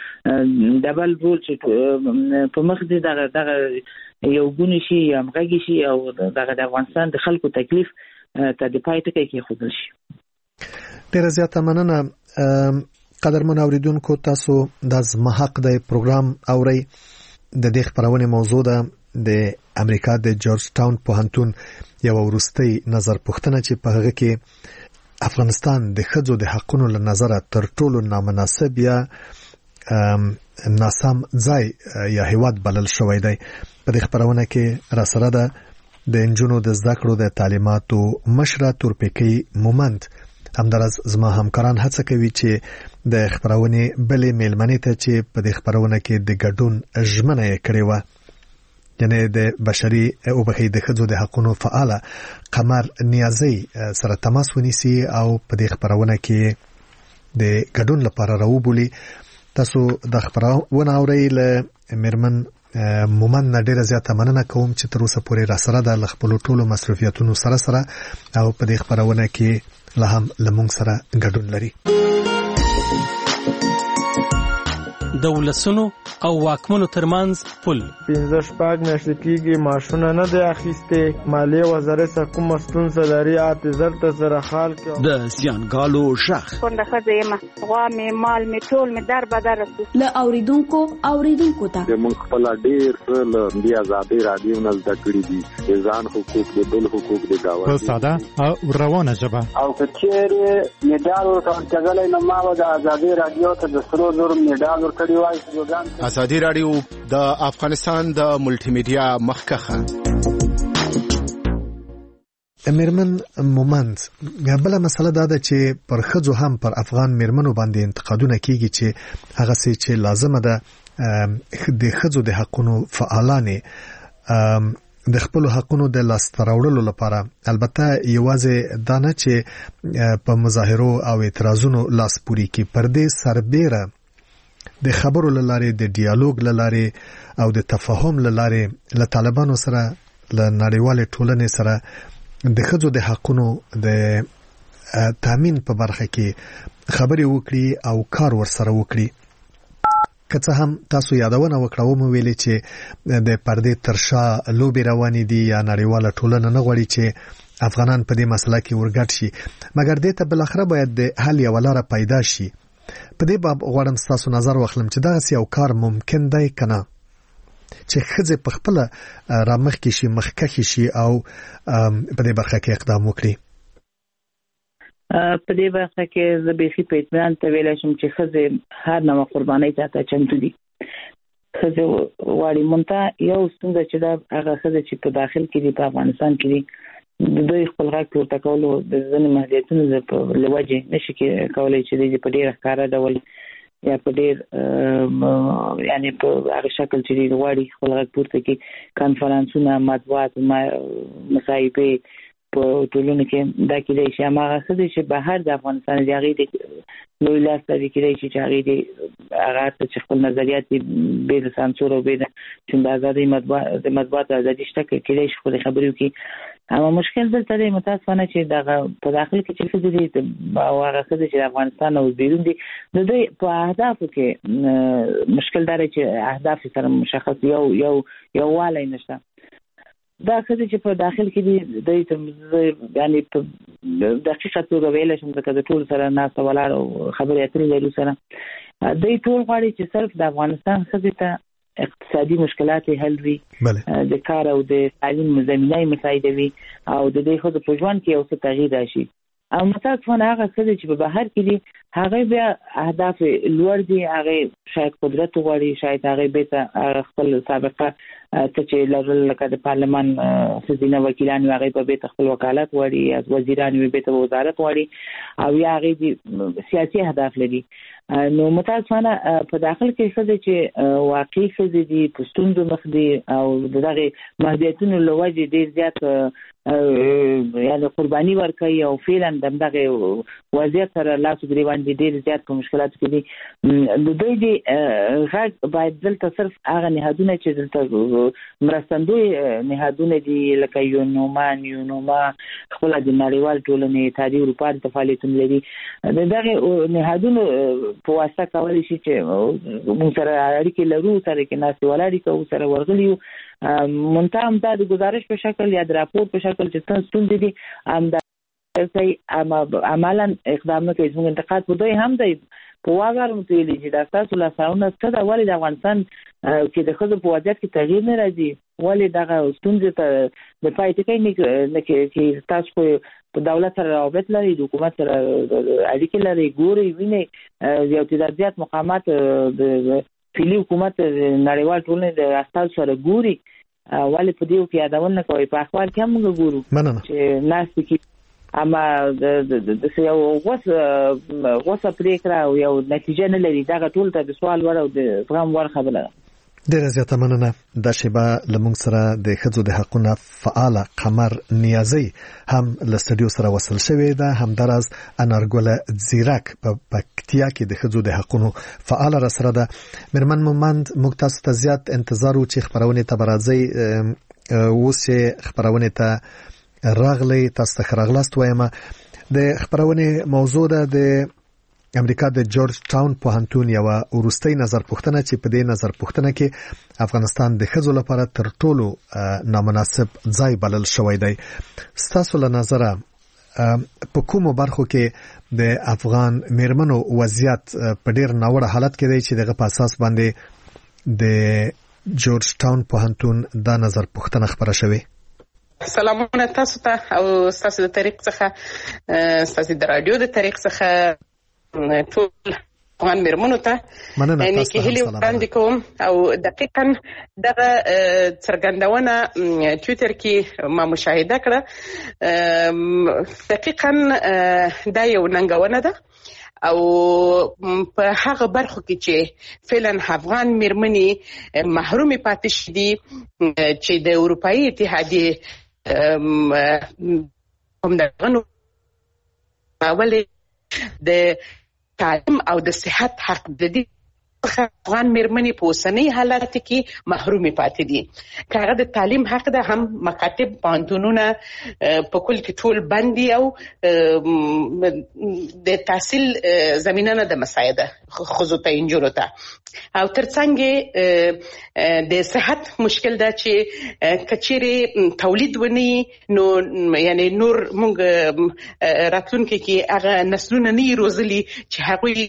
ډبل رول چې په مخ دي دغه یو ګونې شي یا همغږي شي او دغه د افغانستان د خلکو تکلیف ته د پای ټکی کېښودل شي. ډېره زیاته مننه. قدرمن اوریدونکو تاسو د زما حق دی پروګرام اورئ. د دې خبرونه موضوع ده د امریکا د جورج ټاون پوهنتون یو وروستي نظر پوښتنه چې په هغه کې افغانستان د ښځو د حقوقو له نظره تر ټولو نامناسب یا ناسم ځای یا هیواد بلل شوی دی. په دې خبرونه کې را سره ده د انجونو د زده کړو د تعلیماتو مشره تورپیکی مومند. همدارس زما همکاران هڅه کوي چې د خبرونه بلې میلمنې ته چې په دې خبرونه کې د ګډون ژمنه یې کړې و یعنی د بشري او بخې د ښځو د حقوقو فعال قمر نیازي سره تماس ونیسي او په دې خبرونه کې د ګډون لپاره راوبولي. تاسو د خبرونه اورئ له میرمن مومن ډیره زیاته مننه کوم چې تر اوسه پورې را سره د خپل ټولو مصرفیاتونو سره او په دې خبرونه کې لا هم لمونږ سره ګډون لري. د ولسونو او واکمنو ترمنځ پل 15 میاشتې کېږي ماشونه نه دی اخیستې مالیې وزارت څخه کومه ستونزه لري اعتذار ته سره حال کوي د زیانګالو شخ څنګه ښځې یم غوا مې مال مې ټول مې در بدر له اوریدونکو ته موږ خپل ډېر څه له دې آزادۍ راډیو نه زده کړي دي د ځان حقوق د بل حقوق د داوا په ساده او روانه ژبه او که چیرې میډال ورکول کېدلی نو ما به د آزادۍ راډیو ته د سرو زرو میډال ورکړی وای. آزادۍ راډیو د افغانستان د ملټي میډیا مخکخه میرمن مومند بل مسله دا ده چې پر خځو هم پر افغان میرمنو باندې انتقادونه کیږي چې هغه څه چې لازمه ده د خځو د حقونو فعالانه د خپل حقونو د لاس راوړلو لپاره البته یوازې دا نه چې په مظاهرو او اعتراضونو لاس پوري کی پردې سربېره د خبرو لاره د ډیالوګ لاره او د تفاهم لاره له طالبانو سره له نړیوال ټولنې سره د خځو د حقونو د تامین په برخه کې خبرې وکړي او کار ورسره وکړي. که څه هم تاسو یادونه وکړو مو ویلي چې د پردې ترشا لوبي روانې دي یا نړیواله ټولنه نه غواړي چې افغانان په دې مسله کې ورګډ شي مګر دې ته بل اخره باید د حل یو لاره پیدا شي. په دې باب غواړم تاسو نظر واخلم چې دا یو کار ممکن دی کنه چې خځې په خپل رامخ کې شي مخکخ شي او په دې برخه کې اقدام وکړي. په دې برخه کې زه به په اطمینان ته ویل شم چې خځې هر نوع قربانۍ ته چمتو دي. خځې واړي مونته یو څنګه چې دا هغه خځې چې په داخل کې دي په افغانستان کې دي د دوی خپل غږ پورته کولو د ځینې محدودیتونو په لوجه نشي کولای چې د په ډیر ښکارا ډول یا په ډیر یعنی په هغه شکل چې غواړي خپل غږ پورته کې کانفرنسونه مطبوعات مصاحبه په ټولنه کې دا کېدای شي هغه څه چې بهر د افغانستان دی هغه د لوی لاس لري کېدای شي چې هغه د هغه چې خپل نظریات به د سانسور او به د آزادۍ مطبوعات آزادي شته کېدای شي خو خبرې وکړي. اما مشکل دلته دی متاسفانه چې دا په داخل کې چې څه دي او هغه څه چې افغانستان او بیرون دي د دوی په اهدافو کې مشکل دا چې اهداف سره مشخص یو والی نشته. دا څه چې په داخل کې دي د یعنی په دقیقه توګه ویل شم چې د ټول سره نه سوالار او خبرې اترې لري سره د ټول غواړي چې صرف د افغانستان څخه ته اقتصادي مشکلات حل وي د کار او د تعلیم زمینه مساعده وي او د دې خو په ژوند کې یو څه تغییر راشي. او متاسفانه هغه څه چې په بهر کې دي هغه بیا اهداف لوړ دي هغه شاید قدرت غواړي شاید هغه به خپل سابقه ته چې لرل لکه د پارلمان خزینه وکیلان هغه به خپل وکالت غواړي از وزیران به وزارت غواړي او یا هغه سیاسي اهداف لري. نو متاسفانه په داخل کې څه چې واقعي څه دي پښتون د مخ دي او دغه محدودیتونو لوجه ډیر زیات یعنی قرباني ورکړي او فعلا دغه وضعیت سره لاس ګریوان دي ډیر زیات په مشکلات کې دي. د دوی دی غږ باید دلته صرف هغه نهادونه چې دلته مرستندوی نهادونه دي لکه یونوما خپل د نړیوال ټولنې اتحادیې اروپا د فعالیتونه لري دغه نهادونه په واسطه کولای شي چې موږ سره اړیکې لرو سره کې ناس ولادي کو سره ورغلیو منتهم دا د گزارش په شکل یا د راپور په شکل چې تاسو ستون دي عملا اقدام نه کوي. موږ انتقاد په دوی هم دی په واغار متویلي چې د تاسو لا ساونه څه د ولې د افغانستان کې د خځو په وضعیت کې تغییر نه راځي ولې دغه ستونزې ته د پای ټکی نه کې تاسو په دولت سره رابط لري د حکومت سره اړیکې لري ګوري ویني یو تعداد مقامات د فعلی حکومت نړیوال ټولنې د استاد سره ګوري ولې په دې کې یادونه کوي په اخبار کې هم ګورو چې ناس کې اما د یو غوسه پریکړه او یو نتیجه نه لري دا ټول ته د سوال ور او د زغم ور خبره. ډیره زیاته مننه. د شیبه لمونږ سره د خځو د حقوقو فعال قمر نیازی هم له سټډیو سره وصل شوې ده هم دراز انارګل زیرک په پکتیا کې د خځو د حقوقو فعال را سره ده. مرمن مومند مکتاز ته زیات انتظار او چې خبرونه ته برازي اوسه خبرونه ته راغلی تاسو ته راغلاست وایم. د خبرونه موضوع ده د امریکا د جورج ټاون پوهنتون یو وروستۍ نظر پوښتنه چې په دې نظر پوښتنه کې افغانستان د ښځو لپاره تر ټولو نامناسب ځای بلل شوی دی. ستاسو له نظره په کومو برخو کې د افغان میرمنو وضعیت په ډیر ناوړه حالت کې دی چې دغه په اساس باندې د جورج ټاون پوهنتون دا نظر پوښتنه خبره شوې؟ سلامونه تاسو ته او تاسو د طریق څخه تاسو د رادیو د طریق څخه ټول افغان میرمنو ته یعنی کې هلي وړاندې کوم او دقیقاً دغه څرګندونه ټویټر کې ما مشاهده کړه. دقیقاً دا یو ننګونه ده او په هغه برخو کې چې فعلا افغان میرمنې محرومې پاتې شدي چې د اروپایي اتحادیې هم دغه اولې د تعلیم او د صحت حق د دې افغان میرمنې په اوسنۍ حالت کې محرومې پاتې دي. هغه د تعلیم حق ده، هم مکاتب پوهنتونونه په کل کې ټول بند دي او د تحصیل زمینه نه د مساعده ښځو ته نجونو ته او ترڅنګ د صحت مشکل ده چې کچېرې تولید ونی نو یعنی نور موږ راتلونکي کې هغه نسلونه نه روزلي چې هغوی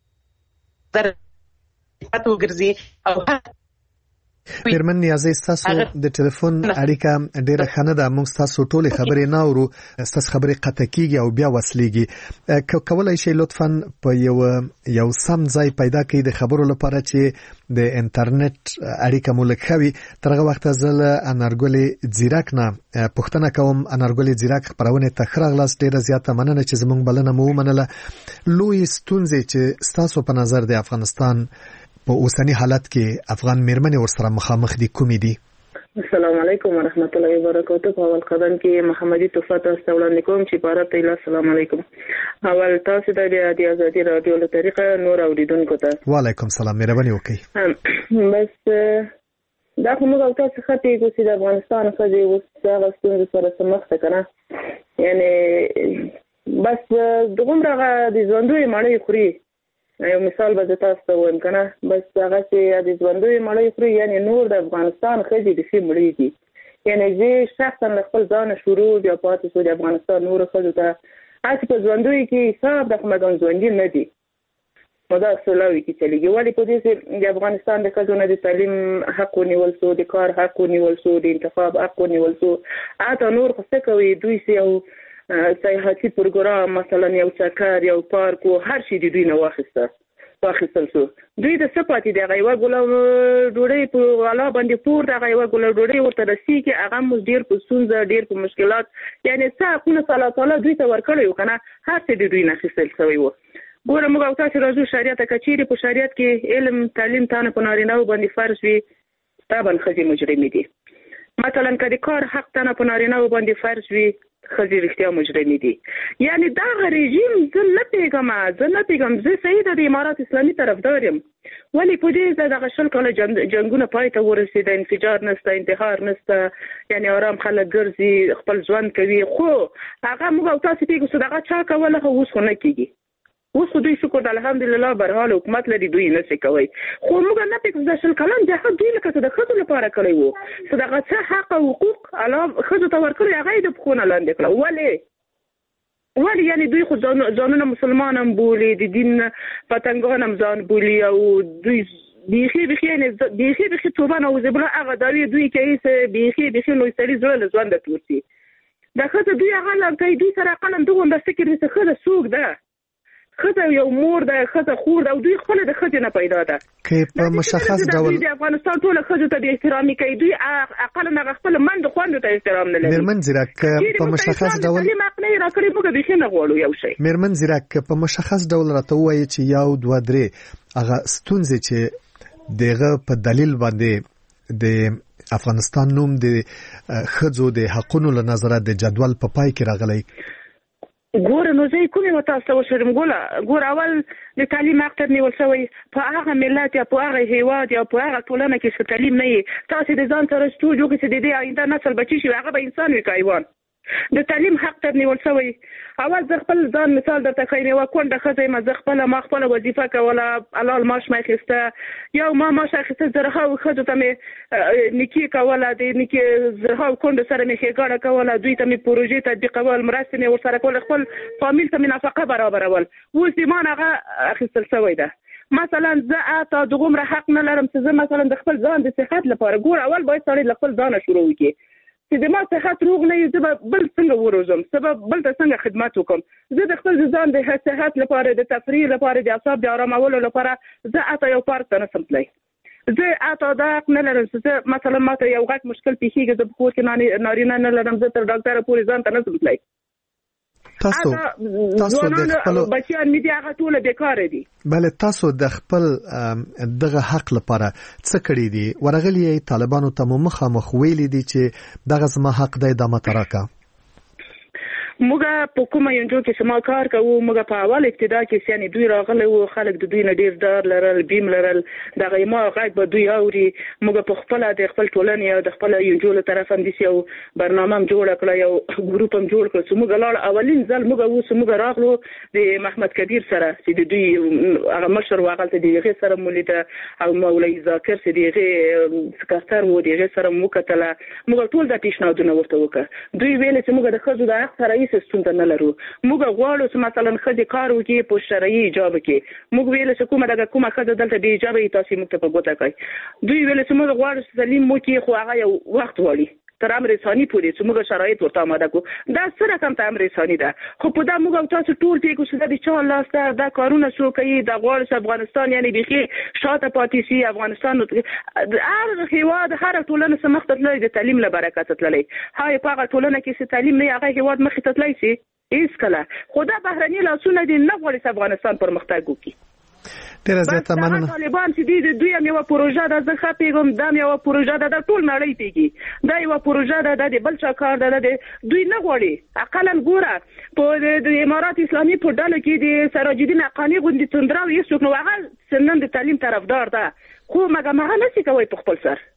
در پاتو ګرځي او میرمن نیازی تاسو د ټلیفون اړیکه ډیره ښه نه ده. موږ تاسو ټولې خبرې نه اورو، تاسو خبرې قطع کیږي او بیا وصلېږي. کولای شئ لطفاً په یو سم ځای پیدا کړئ د خبرو لپاره چې د انټرنیټ اړیکه مو لږ ښه وي. تر هغه وخته زه له انارګلې ځیرک نه پوښتنه کوم. انارګلې ځیرک خپرونې ته ښه راغلاست. ډیره زیاته مننه چې زموږ بلنه مو ومنله. لوی ستونزې چې ستاسو په نظر د افغانستان په اوسنی حالت کې افغان میرمنې ورسره مخامخ دي کومې دي؟ السلام علیکم ورحمت الله وبرکاته. په اول قدم کې محمدي توفیق تاسو وړاندې کوم چې عبارت دی. السلام علیکم. اول تاسو د ازادي رادیو له طریقه نور اوریدونکو ته وعلیکم سلام. مهرباني وکړئ. بس دا کومه او تاسو خاطر چې د افغانستان خځې اوس هغه ستونزې سره مخ ته کنه، یعنی بس دغومره د ژوندوي مړی خوري. یو مثال به تاسو ته وایم کنه، بس هغه چې د ژوندوي مړی خوري، یعنی نور د افغانستان خځې د شي مړی دي. یعنی زه شخصا خپل ځان شروع بیا پاتې شو د افغانستان نور خځو ته اته په ژوندوي کې حساب د کومګان ژوندۍ نه دي مدا سلاوي کې چلیږي. ولی په دې چې د افغانستان د خځو نه د تعلیم حق ونیول شو، د کار حق ونیول شو، د انتخاب حق ونیول شو. اته نور څه کوي دوی سي او سیاحتي پروګرام مثلا یو چکر یو پارک او هر شي د دوی نه واخیستل شو. دوی د سپاتې د غیوا ګلو ډوړې په والا باندې پور د غیوا ګلو ډوړې ورته رسیږي. هغه مو ډیر په سونځ ډیر په مشکلات، یعنی څه خپل صلاح تعالی دوی ته ورکړیو کنه، هر څه د دوی نه خسل شوی وو. ګوره موږ تاسو راځو شریعت کچېری په شریعت کې علم تعلیم تانه په نارینه باندې فرض وي، طبعا خځې مجرمې دي. مثلا کله کار حق تانه په نارینه باندې فرض وي، خځې رښتیا مجرمې دي. یعنی دا رژیم زه نه پیغام زه صحیح د امارات اسلامي طرفدار یم، ولی په دې دغه شل کاله جنگونه پای ته ورسېد، انفجار نشته، انتحار نشته، یعنی آرام خلک ګرځي خپل ژوند کوي. خو هغه موږ تاسو پیګو صدقه چا کوله خو اوس خو نه کیږي. اوس دوی شکر الحمدلله برحال حکومت لري، دوی نه څه کوي. خو موږ نه پیګو د شل کلام د حق دوی لکه د خځو لپاره کړی وو، صدقه څه حق او حقوق الله خځو ته ورکړي هغه د بخونه لاندې کړه. ولی یعنی دوی خو ځانونه مسلمان هم بولي، د دین پتنګان هم ځان بولي او دوی بیخي توبه نعوذ بالله هغه داوی دوی کوي چې بیخي نو سړي زړه له ژونده تورسي. د ښځه دوی هغه لګي دوی سره قلم دغه د فکر چې ښځه څوک ده، ښځه یو مور ده، ښځه خور ده او دوی خپل د ښځې نه پیدا ده. که په مشخص ډول د افغانستان ټول ښځو ته د احترامي کوي، دوی اقل نه خپل مند خوندو ته احترام نه لري. میرمن زیرک په مشخص ډول مقنعي راکړي موږ به نه غواړو یو شی. میرمن زیرک په مشخص ډول راته وایي چې یو دوه درې هغه ستونزې چې دغه په دلیل باندې د افغانستان نوم د ښځو د حقونو له نظره د جدول په پای کې راغلی. ګوره نو زه کومه متاسفه وشم ګوره اول د تعلیم حق نیول شوی په هغه ملت یا په هغه هیواد یا په هغه ټولنه کې چې تعلیم نه وي، تاسو د ځان سره ستو جوړ کړئ چې د دې آینده نسل بچی شي هغه به انسان وي که حیوان. د تعلیم حق تر نیول شوی. اول زه خپل ځان مثال درته ښیم، یوه کونډه ښځه یم، زه ما خپله وظیفه کوله، حلال معاش مې اخیسته، یو ما معاش اخیسته، زرهاو ښځو ته مې نیکي کوله، د نیکي زرهاو کونډو سره مې ښېګڼه کوله، دوی ته مې پروژې تطبیقول، مرستې مې ورسره کول، خپل فامیل ته مې نفقه برابرول. اوس د ما نه هغه اخیستل شوی ده. مثلا زه تا دغومره حق نه لرم چې زه مثلا د خپل ځان د صحت لپاره ګور، اول باید سړی له خپل ځانه شروع وکړي چې د ما صحت روغ نه وي، زه به بل څنګه وروزم، زه به بل ته څنګه خدمت وکړم. زه د خپل ځان د صحت لپاره، د تفریح لپاره، د اعصاب د آرامولو لپاره زه حتی یو پارک ته نشم تللی. زه حتی دا حق نه لرم چې زه مثلا ماته یو غټ مشکل پیښیږي، زه په کور کې نارینه نه لرم، زه تر ډاکټره پورې ځان ته نشم تللی. تاسو د خپل بچیان مې دي هغه ټول بیکاره دي. بله، تاسو د خپل دغه حق لپاره څه کړی دي؟ ورغلی طالبانو ته مو مخامخ ویلي دي چې دغه زما حق دی، دا ماته راکړه؟ موږ په کومه یونجو کې چې ما کار کوو، موږ په اول ابتدا کې یعنې دوی راغلی وو، خلک د دوی نه ډېر ډار لرل، بیم لرل، دغه ما غږ به دوی اوري. موږ په خپله د خپل ټولنې او د خپل یونجو له طرف هم داسې یو برنامه هم جوړه کړه، یو ګروپ هم جوړ کړ چې موږ لاړ. اولین ځل موږ راغلو د محمد کبیر سره چې د دوی هغه مشر و، هغلته د هغې سره مو لیده، او مولوي ذاکر چې د هغې سکرتر و، د هغې سره مو وکتله. موږ ټول دا پیشنهادونه ورته وکړه. دوی ویلې چې موږ د ښځو د حق سره ستونزه نه لرو، موږ غواړو چې مثلا ښځې کار وکړي په شرعي حجاب کې. موږ ویل چې کومه ښځه دلته بې حجابه وي، تاسو موږ ته په ګوته کوئ. دوی ویل چې موږ غواړو چې تعلیم وکړي، خو هغه یو وخت غواړي تر امر ثاني پورې چې موږ شرایط ورته آماده کړو. دا څه رقم ته امر ثاني ده؟ خو په دا موږ او تاسو ټول پوهېږو چې دا د چا لاس ده، دا کارونه څوک کوي، دا غواړي چې افغانستان یعنې بیخي شاته پاتې شي. افغانستان هر هېواد، هره ټولنه څه مخ ته تللی د تعلیم له برکته تللی. هغه په هغه ټولنه کې چې تعلیم نه وي، هغه هېواد مخې ته تللی شي هېڅکله. خو دا بهرني لاسونه دي نه غواړي چې افغانستان پرمختګ وکړي. ډېره زیاته مننه. طالبان چې دوی هم یوه پروژه ده، زه ښه پوهېږم، دا هم یوه پروژه ده، دا ټول نړۍ پوهېږي. دا یوه پروژه ده، دا د بل چا کار ده، دوی نه غواړي. اقلا ګوره په د امارات اسلامي په ډله کې د سراج الدین حقاني غوندې توندراو هېڅوک نه و، هغه نن د تعلیم طرفدار ده، خو مګر هغه نشي کوی په خپل سر.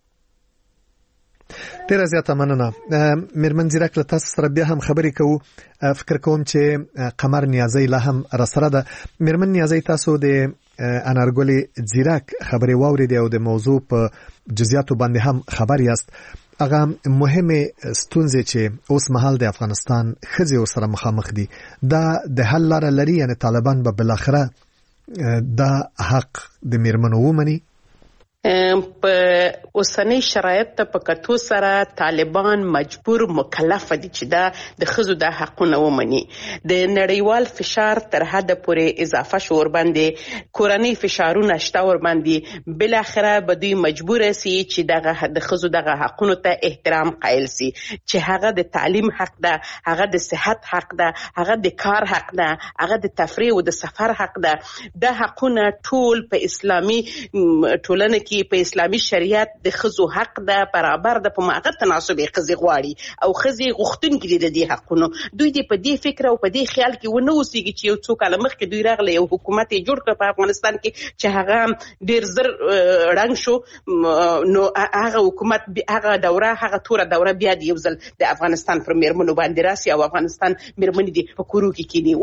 ډیره زیاته مننه. میرمن زیرک، له تاسو سره بیا هم خبرې کوو. فکر کوم چې قمر نیازی لا هم را سره ده. میرمن نیازی، تاسو د انارګل زیرک خبرې واورېدې او د موضوع په جزئیاتو باندې هم خبر یاست. هغه مهمه ستونزې چې اوس مهال د افغانستان ښځې ورسره مخامخ دي، دا د حل لاره لري؟ یعنې طالبان به بالاخره دا حق د میرمنو ومني؟ په اوسنۍ شرایط ته په کتو سره طالبان مجبور مکلف دي چې دا د ښځو د حقونه ومني. د نړیوال فشار تر حده پورې اضافه شو ورباندې، کورنۍ فشارونه شته ورباندې، بالاخره به دوی مجبور سي چې دغه د ښځو دغه حقونو ته احترام قایل سي، چې هغه د تعلیم حق ده، هغه د صحت حق ده، هغه د کار حق ده، هغه د تفریح او د سفر حق ده. دا حقونه ټول په اسلامي ټولنه په اسلامي شریعت د ښځو حق ده، برابر ده، په ماغه تناسب ښځې غواړي او ښځې غوښتونکي دي د دې حقونو. دوی دې په دې فکر او په دې خیال کې ونه اوسېږي چې یو څو کاله مخکې دوی راغله، یو حکومت یې جوړ کړ په افغانستان کې چې هغه ډېر زر ړنګ شو، نو هغه حکومت هغه دوره، هغه توره دوره بیا د یو ځل د افغانستان پر میرمنو باندې راسي او افغانستان میرمنې دې په کورو کې کینی.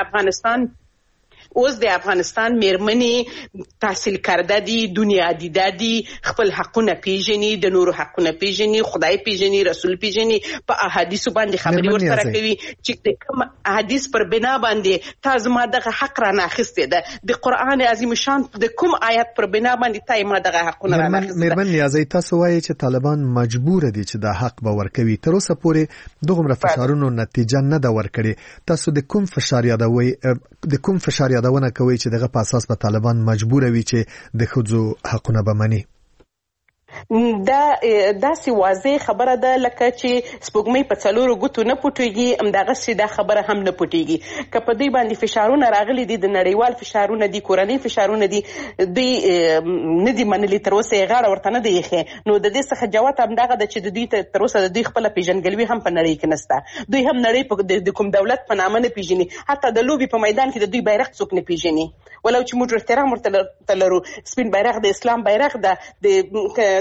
اوس د افغانستان میرمنې تحصیل کرده دي، دنیا دیده دي، خپل حقونه پیژني، د نورو حقونه پیژني، خدای پیژني، رسول پیژني، په احادیثو باندې خبرې ورسره کوي چې د کوم احادیث پر بنا باندې تا زما دغه حق را ناخسته ده، د قرآن عظیم شان د کوم آیت پر بنا باندې تا ما دغه حقونه را ناخسته. میرمن نیازی، تاسو وایي چې طالبان مجبور دي چې دا حق به ورکوي. تر اوسه پورې دغومره فشارونو نتیجه نه ده ورکړې. تاسو د کوم فشار یادونه کوي چې دغه په اساس په طالبان مجبور وي چې د ښځو حقونه به مني؟ دا داسې واضح خبره ده لکه چې سپوږمۍ په څلورو ګوتو نه پټېږي، همدغسې دا خبره هم نه پټېږي. که په دوی باندې فشارونه راغلي دي، د نړیوال فشارونه دي، کورنۍ فشارونه دي، دوی نه دي منلي، تر اوسه یې غاړه ورته نه دی ایښې. نو د دې څخه جواب همدغه ده چې د دوی تر اوسه د دوی خپله پیژندګلوي هم په نړۍ کې نشته. دوی هم نړۍ د کوم دولت په نامه نه پیژني، حتی د لوبې په میدان کې د دوی بیرغ څوک نه پیژني، ولو چې موږ احترام ورته لرو. سپین بیرغ د اسلام بیرغ ده،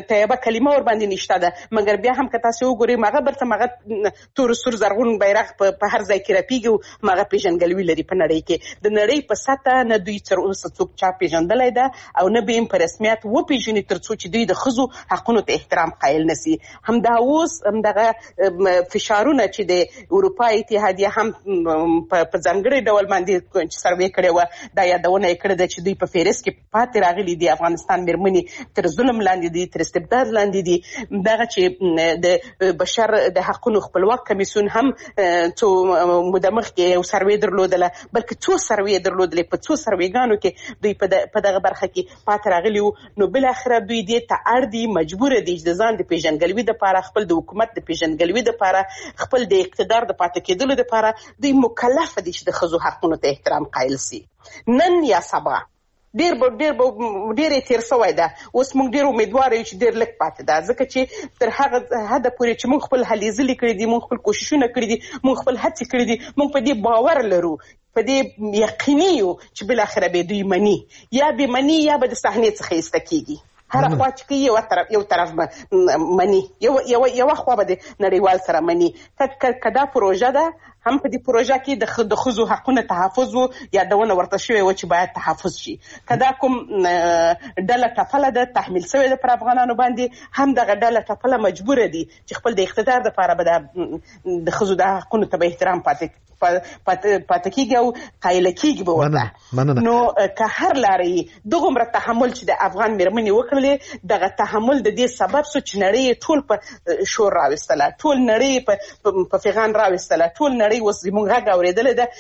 طیبه کلمه ور باندې نشته ده، مګر بیا هم که تاسو وګورئ مغه برته مغه تور سور زرغون بیرغ په هر ځای کې راپیږي او مغه پیژنګلوي لري په نړۍ کې. د نړۍ په سطح نه دوی تر اوسه څوک چا پیژندلی ده او نه به په رسمیت وپیژني تر څو چې دوی د ښځو حقونو ته احترام قایل نسی. همدا اوس همدغه فشارونه چې د اروپا اتحادیه هم په ځانګړي ډول باندې چې سروې کړې وه دا یادونه یې کړې ده چې دوی په فهرست کې پاتې راغلي دي، افغانستان مېرمنې تر ظلم لاندې دي، تر استبداد لاندې دي. دغه چې د بشر د حقونو خپلواک کمیسیون هم څو موده مخکې یو سروې درلودله، بلکې څو سروې درلودلې، په څو سروېګانو کې دوی په دغه برخه کې پاتې راغلي وو. نو بالاخره دوی دې ته اړ دي، مجبوره دي چې د ځان د پیژنګلوي دپاره، خپل د حکومت د پیژنګلوي دپاره، خپل د اقتدار د پاتې کېدلو دپاره دوی مکلف دي چې د ښځو حقونو ته احترام قایل سي. نن یا سبا ډېر تیر سوی ده، اوس موږ ډېر امیدوار یو چې ډېر لږ پاتې ده، ځکه چې تر هغه حده پورې چې موږ خپل هلې ځلې کړي دي، موږ خپل کوششونه کړي دي، موږ خپل هڅې کړي دي، موږ په دې باور لرو، په دې یقیني یو چې بالاخره به دوی مني، یا به مني یا به د صحنې څخه ایسته کېږي. هر خوا چې کوي یو طرف مني، یوه خوا به د نړیوال سره مني. که دا پروژه ده هم په دې پروژه کې د ښځو حقونه تحفظ و، یادونه ورته شوې وه چې باید تحفظ شي. که دا کوم ډله ټپله ده تحمیل شوې ده پر افغانانو باندې، هم دغه ډله ټپله مجبوره دي چې خپل د اقتدار دپاره به د ښځو د حقونو ته به احترام پاتې کېږي او قایله کېږي به ورته. نو که هر لارې دغومره تحمل چې د افغان مېرمنې وکړلې، دغه تحمل د دې سبب سو چې نړۍ ټول په شور راوستله، ټول نړۍ په فغان راوستله، ټول نړۍ اوس زموږ غږ اورېدلی ده.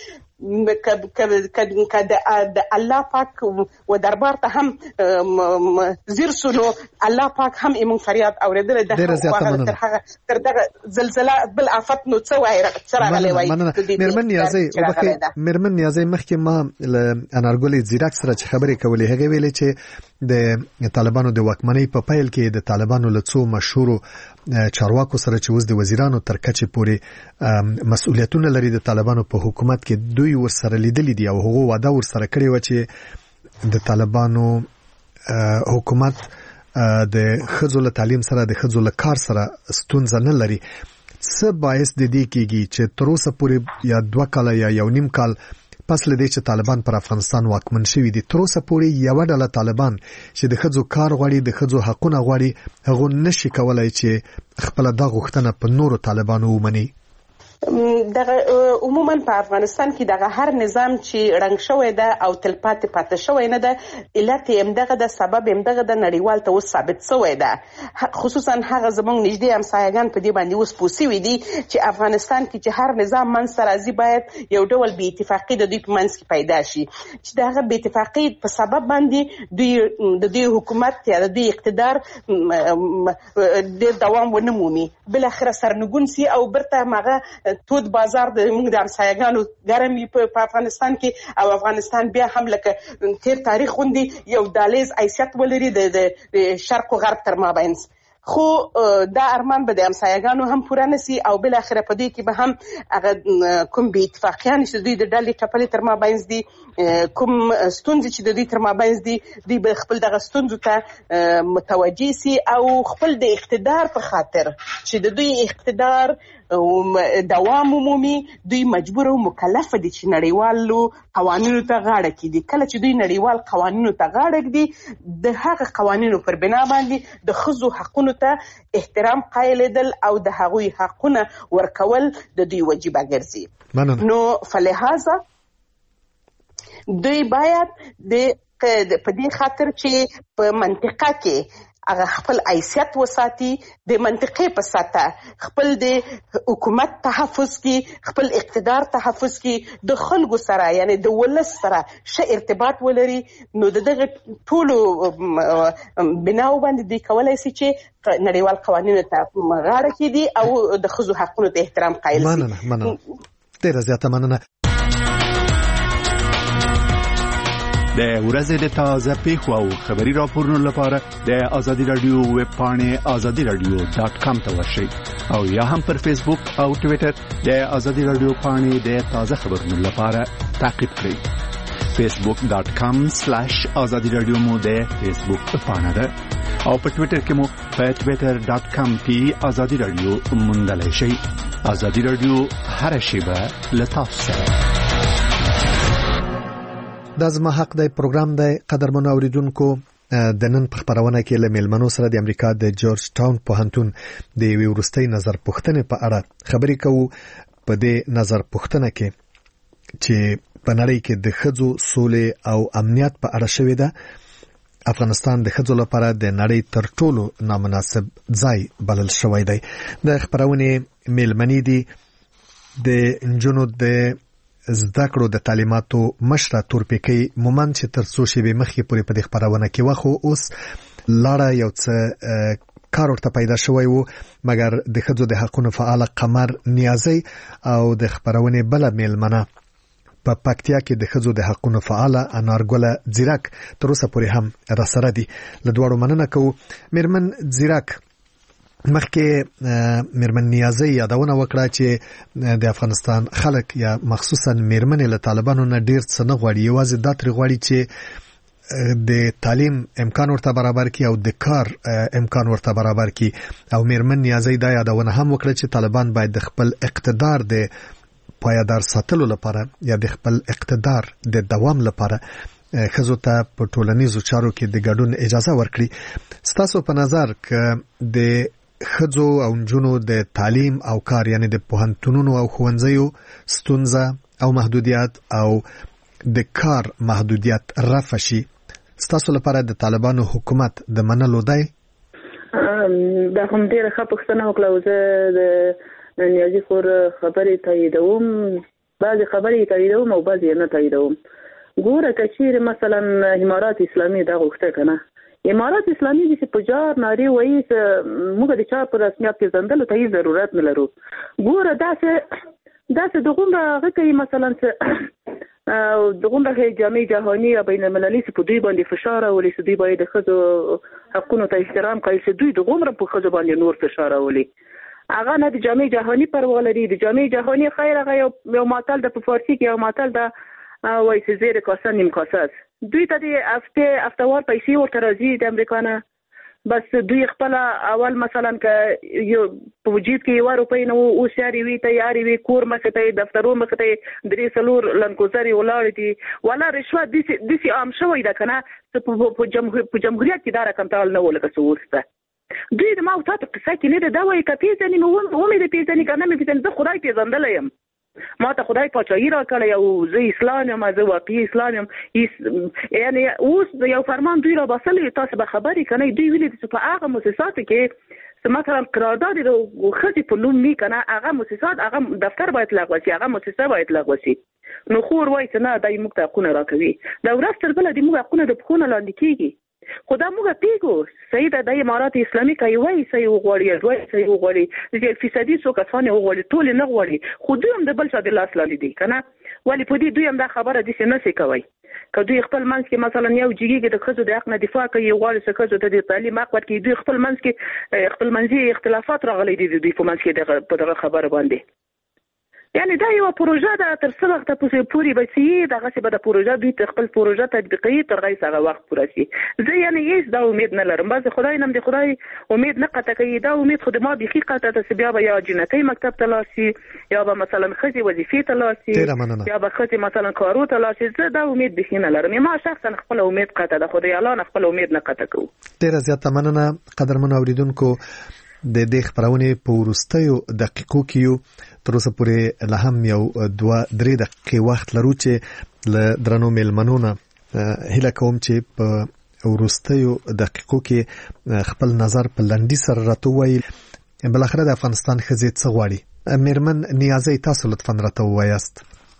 که د الله پاک و دربار ته هم زیر سو، نو الله پاک هم ایمون فریاد اوریدل ده. تر دغه زلزله بل آفت نو څه وای څه راغلی وای. مېرمن نیازی مخکې ما انارګل زیرک سره چې خبرې کولې هغه ویلې چې د طالبانو د واکمنۍ په پیل کې د طالبانو له څو مشهورو چارواکو سره چې اوس د وزیرانو تر کچې پورې مسؤلیتونه لري د طالبانو په حکومت کې، دوی ورسره لیدلي دي او هغه وعده ورسره کړې وه چې د طالبانو حکومت د ښځو له تعلیم سره، د ښځو له کار سره ستونزه نه لري. څه باعث د دې کېږي چې تر اوسه پورې یا 2 کاله یا 1.5 کال پس له دې چې طالبان پر افغانستان واکمن شوي دي، تر اوسه پورې یوه ډله طالبان چې د ښځو کار غواړي، د ښځو حقونه غواړي، هغه نشي کولای چې خپله دا غوښتنه په نورو طالبانو ومني. دغه عموما په افغانستان کې دغه هر نظام چې رنګ شوی ده او تلپاتې شوی نه ده، علت یې همدغه ده، سبب یې همدغه ده، نړیوال ته اوس ثابت شوی ده. خصوصا هغه زموږ نږدې همسایګان په دې باندې اوس پوه سوي دي چې افغانستان کې چې هر نظام منځته راځي باید یو ډول بې اتفاقي د دوی په منځ کې پیدا شي، چې د هغه بې اتفاقۍ په سبب باندې دوی د دوی حکومت یا د دوی اقتدار ډېر دوام ونه مومي، بالاخره سرنګون سي او برته مغه تود بازار د موږ د همسایګانو ګرم په افغانستان کې، او افغانستان بیا هم لکه تیر تاریخ غوندې یو دالیز حیثیت ولري د شرق و غرب تر مابین. خو دا ارمان به د همسایګانو هم پوره نسی او بل اخره په دې کې به هم هغه کوم بې اتفاقیان چې دوی د ډلې ټپلې تر مابین دي، کوم ستونزې چې د دوی تر مابین دي، دوی به خپل دغه ستونزو ته متوجه سي او خپل د اقتدار په خاطر چې د دوی اقتدار دوام عمومي، دوی مجبور او مکلف دي چې نړیوالو قوانینو ته غاړه کړي. کله چې دوی نړیوال قوانینو ته غاړه کړي، د هغه قوانینو پر بنا باندې د ښځو حقونو ته احترام قایلېدل او د هغوی حقونه ورکول د دوی وجیبه ګرځي. نو فلهذا دوی باید په دې خاطر چې په منطقه کې هغه خپل حیثیت وساتي، د منطقې په سطح خپل د حکومت تحفظ کی، خپل اقتدار تحفظ کی، د خلکو سره یعنی د ولس سره ښه ارتباط ولري. نو دغه ټولو بناو باندې دوی کولی شي چې نړیوال قوانینو ته غاړه کېږدي او د ښځو حقونو ته احترام قایل شي. مننه ډېره زیاته مننه. د ورځې د تازه پیښو او خبري راپورونو لپاره د ازادي رادیو ویب پاڼې azadiradio.com ته ورشئ او یا هم پر فیسبوک او ټوئیټر د ازادي رادیو پاڼې د تازه خبرونو لپاره تعقیب کړئ. facebook.com/azadiradio مو د فیسبوک پاڼه ده او په ټوئیټر کې مو په twitter.com/azadi-radio موندلای شئ. ازادي رادیو هر شیبه لطف سره. دا زما حق دی پروګرام دی. قدرمن اوریدونکو، د نن په خبرونه کې له میلمنو سره د امریکا د جورج ټاون پوهنتون د یوې وروستۍ نظر پوښتنې په اړه خبرې کوو. په دې نظر پوښتنه کې چې په نړۍ کې د ښځو سولې او امنیت په اړه شوې ده، افغانستان د ښځو لپاره د نړۍ تر ټولو نامناسب ځای بلل شوی دی. د خبرونې میلمنې دي د انجونو د زده کړو د تعلیماتو مشره تورپیکۍ مومند چې تر څو شیبې مخکې پورې په دې خبرونه کې وخو اوس لاړه یو څه کار ورته پیدا شوی وو، مګر د ښځو د حقونو فعال قمر نیازی او د خبرونې بل میلمنه په پکتیا کې د ښځو د حقونو فعال انارګل زیرک تر اوسه پورې هم را سره دي. له دواړو مننه کوو. میرمن زیرک، مخکې میرمن نیازی یادونه وکړه چې د افغانستان خلک یا مخصوصا میرمنې له طالبانو نه ډیر څه نه غواړي، یوازې دا ترې غواړي چې د تعلیم امکان ورته برابر کړي او د کار امکان ورته برابر کړي. او میرمن نیازی دا یادونه هم وکړه چې طالبان باید د خپل اقتدار د پایدار ساتلو لپاره یا د خپل اقتدار د دوام لپاره ښځو ته په ټولنیزو چارو کې د ګډون اجازه ورکړي. ستاسو په نظر که د ښځو او نجونو د تعلیم او کار یعنی د پوهنتونونو او ښوونځیو ستونزه او محدودیت او د کار محدودیت رفع شي، ستاسو لپاره د طالبانو حکومت د منلو دی؟ دا هم ډیره ښه پوښتنه وکړه. زه د نیازي خور خبرې تاییدوم، بعضې خبرې تاییدوم او بعضې نه تاییدوم. ګوره که چیرې مثلا امارات اسلامي دا غوښته که نه، امارات اسلامي چې په جار نارې وایي موږ د چا په رسمیت پېژندلو ته هېڅ ضرورت نه لرو. ګوره داسې د غومره هغه کوي مثلا چې د غومره جامع جهاني یا بین المللي چې په دوی باندې فشار راولي چې دوی باید د ښځو حقونو ته احترام کوي، چې دوی د غومره په ښځو باندې نور فشار راولي. هغه نه د جامع جهاني پروا لري. د جامع جهاني خیر هغه یو ماتل د په فارسي کې یو ماتل د وایي چې زیر کاسه نیم کاسه است. دوی ته د هفتهوار پیسې ورته راځي د امریکا نه، بس دوی خپل اول مثلا که یو په وجود کې 1 روپۍ نه اوس یاري وي تیاري وي کور مخې ته دفترو مخې ته 3-4 لنګوزرې ولاړې دي. ولا رشوت داسې عام شوی ده که نه، په جمهوریت کې دا رقم تعال نه و لکه څه اوس ده. دوی د ما او تا په قصه کې نه ده دا وایي که پېژنې مې ومې د پېژنې که نه مې پېژنې، زه خدای پېژندلی یم، ما ته خدای پاچاهي را کړی او زه اسلام یم، زه واقعي اسلام یم. یعنی اوس یو فرمان دوی را باسلی، تاسو به خبرې که نه دوی ویلي چې په هغه مؤسساتو کې مثلا قرارداد د ښځې په نوم وي که نه، هغه مؤسسات هغه دفتر باید لغوه شي، هغه مؤسسه باید لغوه شي. نو خور وایي چې نه دی موږ ته حقونه را کوي، دا ورځ تر بله د موږ حقونه د پښو نه لاندې کېږي. خو دا موږ پیږو صحیح ده، د امارات اسلامي کوي وایي صحیح وغواړي صحیح وغواړي 1% څو کسان وغواړي، ټول نه غواړي، خو دوی هم د بل چا د لاس لاندې دي که نه. ولې په دې دوی هم دا خبره داسې نه شي کوی. که دوی خپل منځ کې مثلا یو جګیږي د ښځو د حق نه دفاع کوي، غواړي چې ښځو ته د تعلیم حق ورکړي، دوی خپل منځ کې خپل منځي اختلافات راغلي دي دوی په منځ کې په دغه خبره باندې. یعنی دا یو پروژه ده تر څه وخت پورې به شي، دغسې به د پروژه دوی تر خپل پروژه تطبیقوي تر هغه وخت پوره شي. زه یعنې هېڅ دا امید نه لرم، بس خدای نه د خدای امید نه قطع کوي. دا امید خو د ما بیخي قطع ده چې بیا به یا جنتۍ مکتب ته لاړ شي، یا به مثلا ښځې وظیفې ته لاړ شي، یا به ښځې مثلا کارو ته لاړ شي. زه دا امید بیخي نه لرم، ما شخصا خپل امید قطع ده، خو د الله نه خپل امید نه قطع کوو. ډېره زیاته مننه قدرمنو اوریدونکو. د دې خبرونې په وروستیو دقیقو کې یو، تر اوسه پورې لا هم یو 2-3 دقیقې وخت لرو چې له درنو میلمنو نه هیله کوم چې په وروستیو دقیقو کې خپل نظر په لنډي سره راته ووایي. بالاخره د افغانستان ښځې څه غواړي؟ میرمن نیازی، تاسو لطفا راته ووایاست.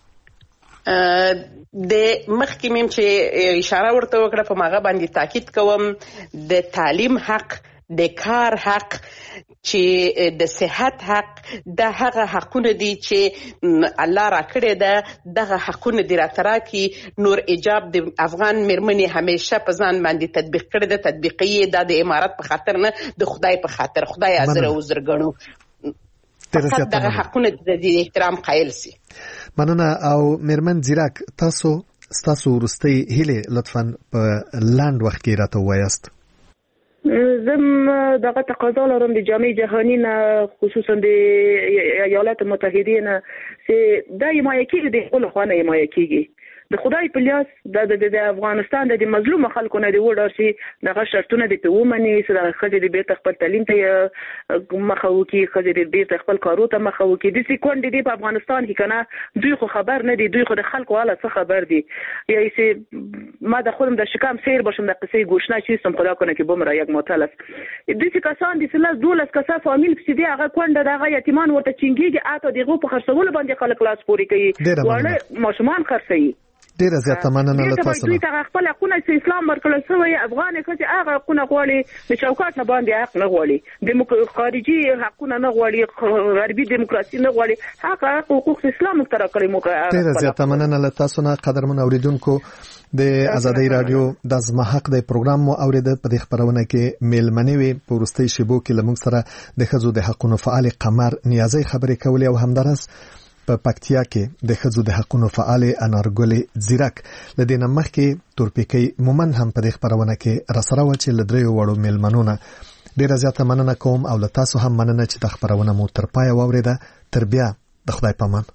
د مخکې میم چې اشاره ورته وکړه په هغه باندې تاکید کوم، د تعلیم حق، د کار حق، چې د صحت حق، د هغه حقونه دي چې الله را کړی ده، دغه حقونه دي راته راکړي. نور ایجاب د افغان میرمنې همیشه په ځان باندې تطبیق کړی ده، تطبیقي یې دا د امارت په خاطر نه، د خدای په خاطر. خدای حاضر او عذر ګڼو، فقط دغه حقونه د احترام قایل سي. مننه. او میرمن زیرک، ستاسو وروستۍ هیلې لطفا په لاند وخت کې راته ووایاست. زم دغه تقاضا لرم د جامعه جهانی نه خصوصا د ایالات متحده نه چې د حمایت کېږي د خپل خوانه حمایت کېږي د خدای په لاس د افغانستان د مظلوم خلکو نه دی وډار شي دغه شرطونه د پیومني سره خځې د بیرته خپل تعلیم ته مخه وکي خځې د بیرته خپل کارو ته مخه وکي د سکوند دی په افغانستان کې کنه دوی خو خبر نه دي دوی خو د خلکو حاله څه خبر دي یعنی چې ما د خودم د شکام سیر باشم د قصې گوشنا چی سم خدا کنه کې بمره یک متلف د دې کسان د سلاس دولس کسه فامیل په دې هغه کونډه دغه یتیمان ورته چنګيږي اته دغه په خرڅول باندې خلک لاس پوري کوي وړه ماشومان خرڅي ډیره زیاته مننه له تاسو دوی ته خپل حقونه چې اسلام ورکړل شوی افغان ښځې هغه حقونه غواړي د چوکاټ نه باندې حق نه غواړي د خارجي حقونه نه غواړي غربي دیموکراسي نه غواړي هغه حقوق اسلام تر کړی مو ډیره زیاته مننه له تاسو نه قدرمن اوریدونکو د ازادي رادیو د زما حق د پروګرام مو اوریده په دې خبرونه کې میلمنې وي په ورستۍ شیبو کې لمونږ سره د خزو د حقونو فعال قمر نیازي خبرې کولې او همدارس په پکتیا کې د خزو د حقونو فعال انارګل زیرک لدې نمخ کې تورپیکي مومن هم په دې خبرونه کې رسره و چې لدریو وړو میلمنونه ډیره زیاته مننه کوم او له تاسو هم مننه چې د خبرونه مو تر پای واوریده تر بیا د خدای پامان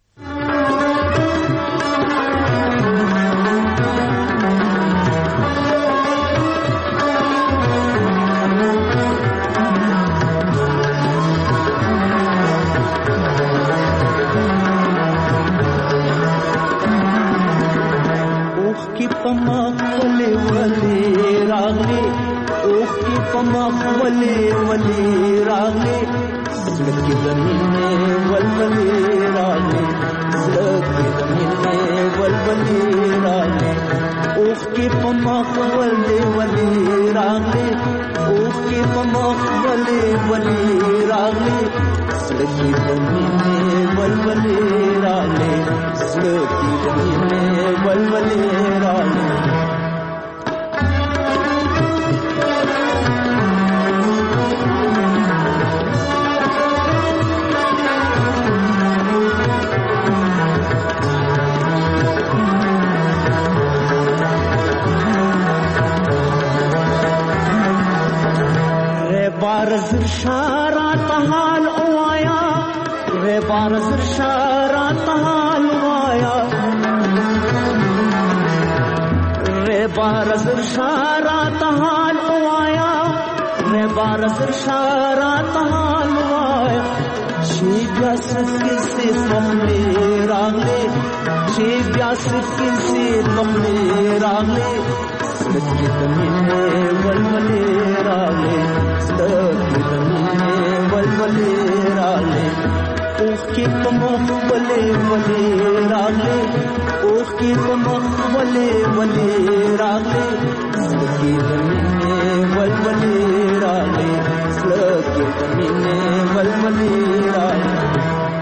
ولی راغلی زلکی زمینه ولولی راغلی زلکی زمینه ولولی راغلی اوخ کی پمخ ولی راغلی اوخ کی پمخ ولی راغلی زلکی زمینه ولولی راغلی زلکی زمینه ولولی راغلی بارزر شارات حال اوایا وے بارزر شارات حال اوایا وے بارزر شارات حال اوایا وے بارزر شارات حال اوایا شی بیاس کسی تمہیں راغلے شی بیاس کسی تمہیں راغلے سلکی زمینه ولولی راغلے سلکی زمینه ولولی راغلے اوخ کی پمخ ولی راغلے اوخ کی پمخ ولی راغلے سلکی زمینه ولولی راغلے سلکی زمینه ولولی راغلے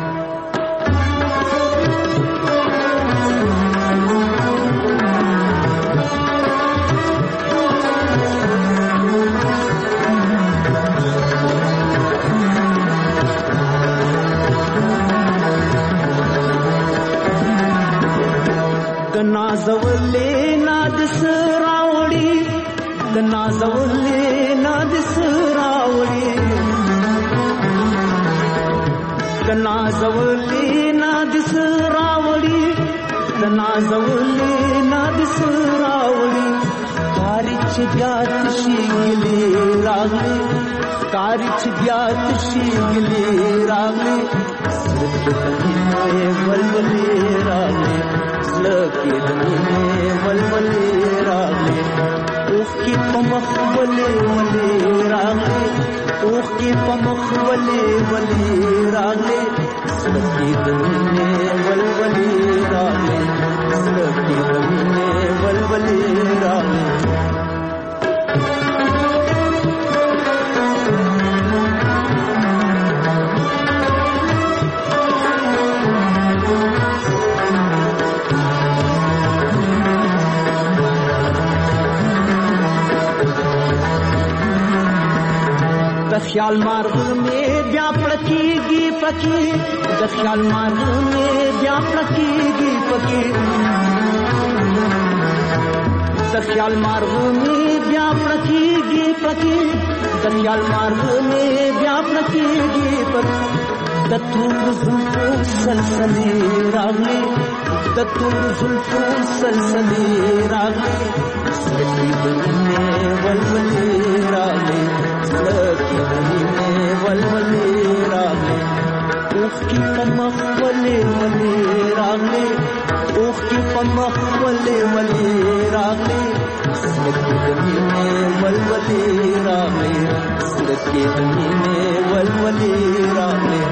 نازولې نادس راوړي د نازولې نادس راوړي د نازولې نادس راوړي د نازولې نادس راوړي کاری چې بیا تشي ګلې راغلي کاری چې بیا تشي ګلې راغلي زمینه ولولې راغلي زلکی زمینه ولولې راغلي اوخ کی پمخ ولی راغلي اوخ کی پمخ ولی راغلي زلکی زمینه ولولې راغلي زلکی زمینه ولولې راغلي د خیال مارغ میں بیا پړکیږي پکی د خیال مارغ میں بیا پړکیږي پکی د خیال مارغه می بیا پړکیږي پړکی د خیال مارغه می بیا پړکیږي پړکی د تور زلفو سلسلې راغلي د تور زلفو سلسلې راغلي سلسلې د مینې ولولې راغلي سلسلې د مینې ولولې راغلي اوخ کی پمخ ولې ولې راغلي اوخ کی پمخ ولې ولې راغلي سلسلې د مینې ولولې راغلي سلسلې د مینې ولولې راغلي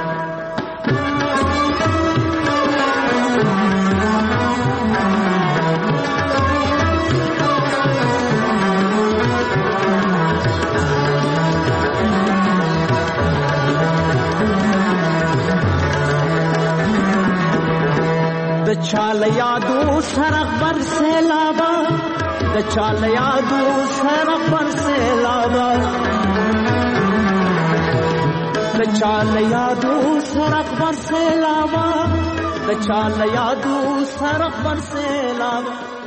د چال یادو سرغ بر سیلابا د چال یادو سرغ بر سیلابا د چال یادو سرغ بر سیلابا د چال یادو سرغ بر سیلابا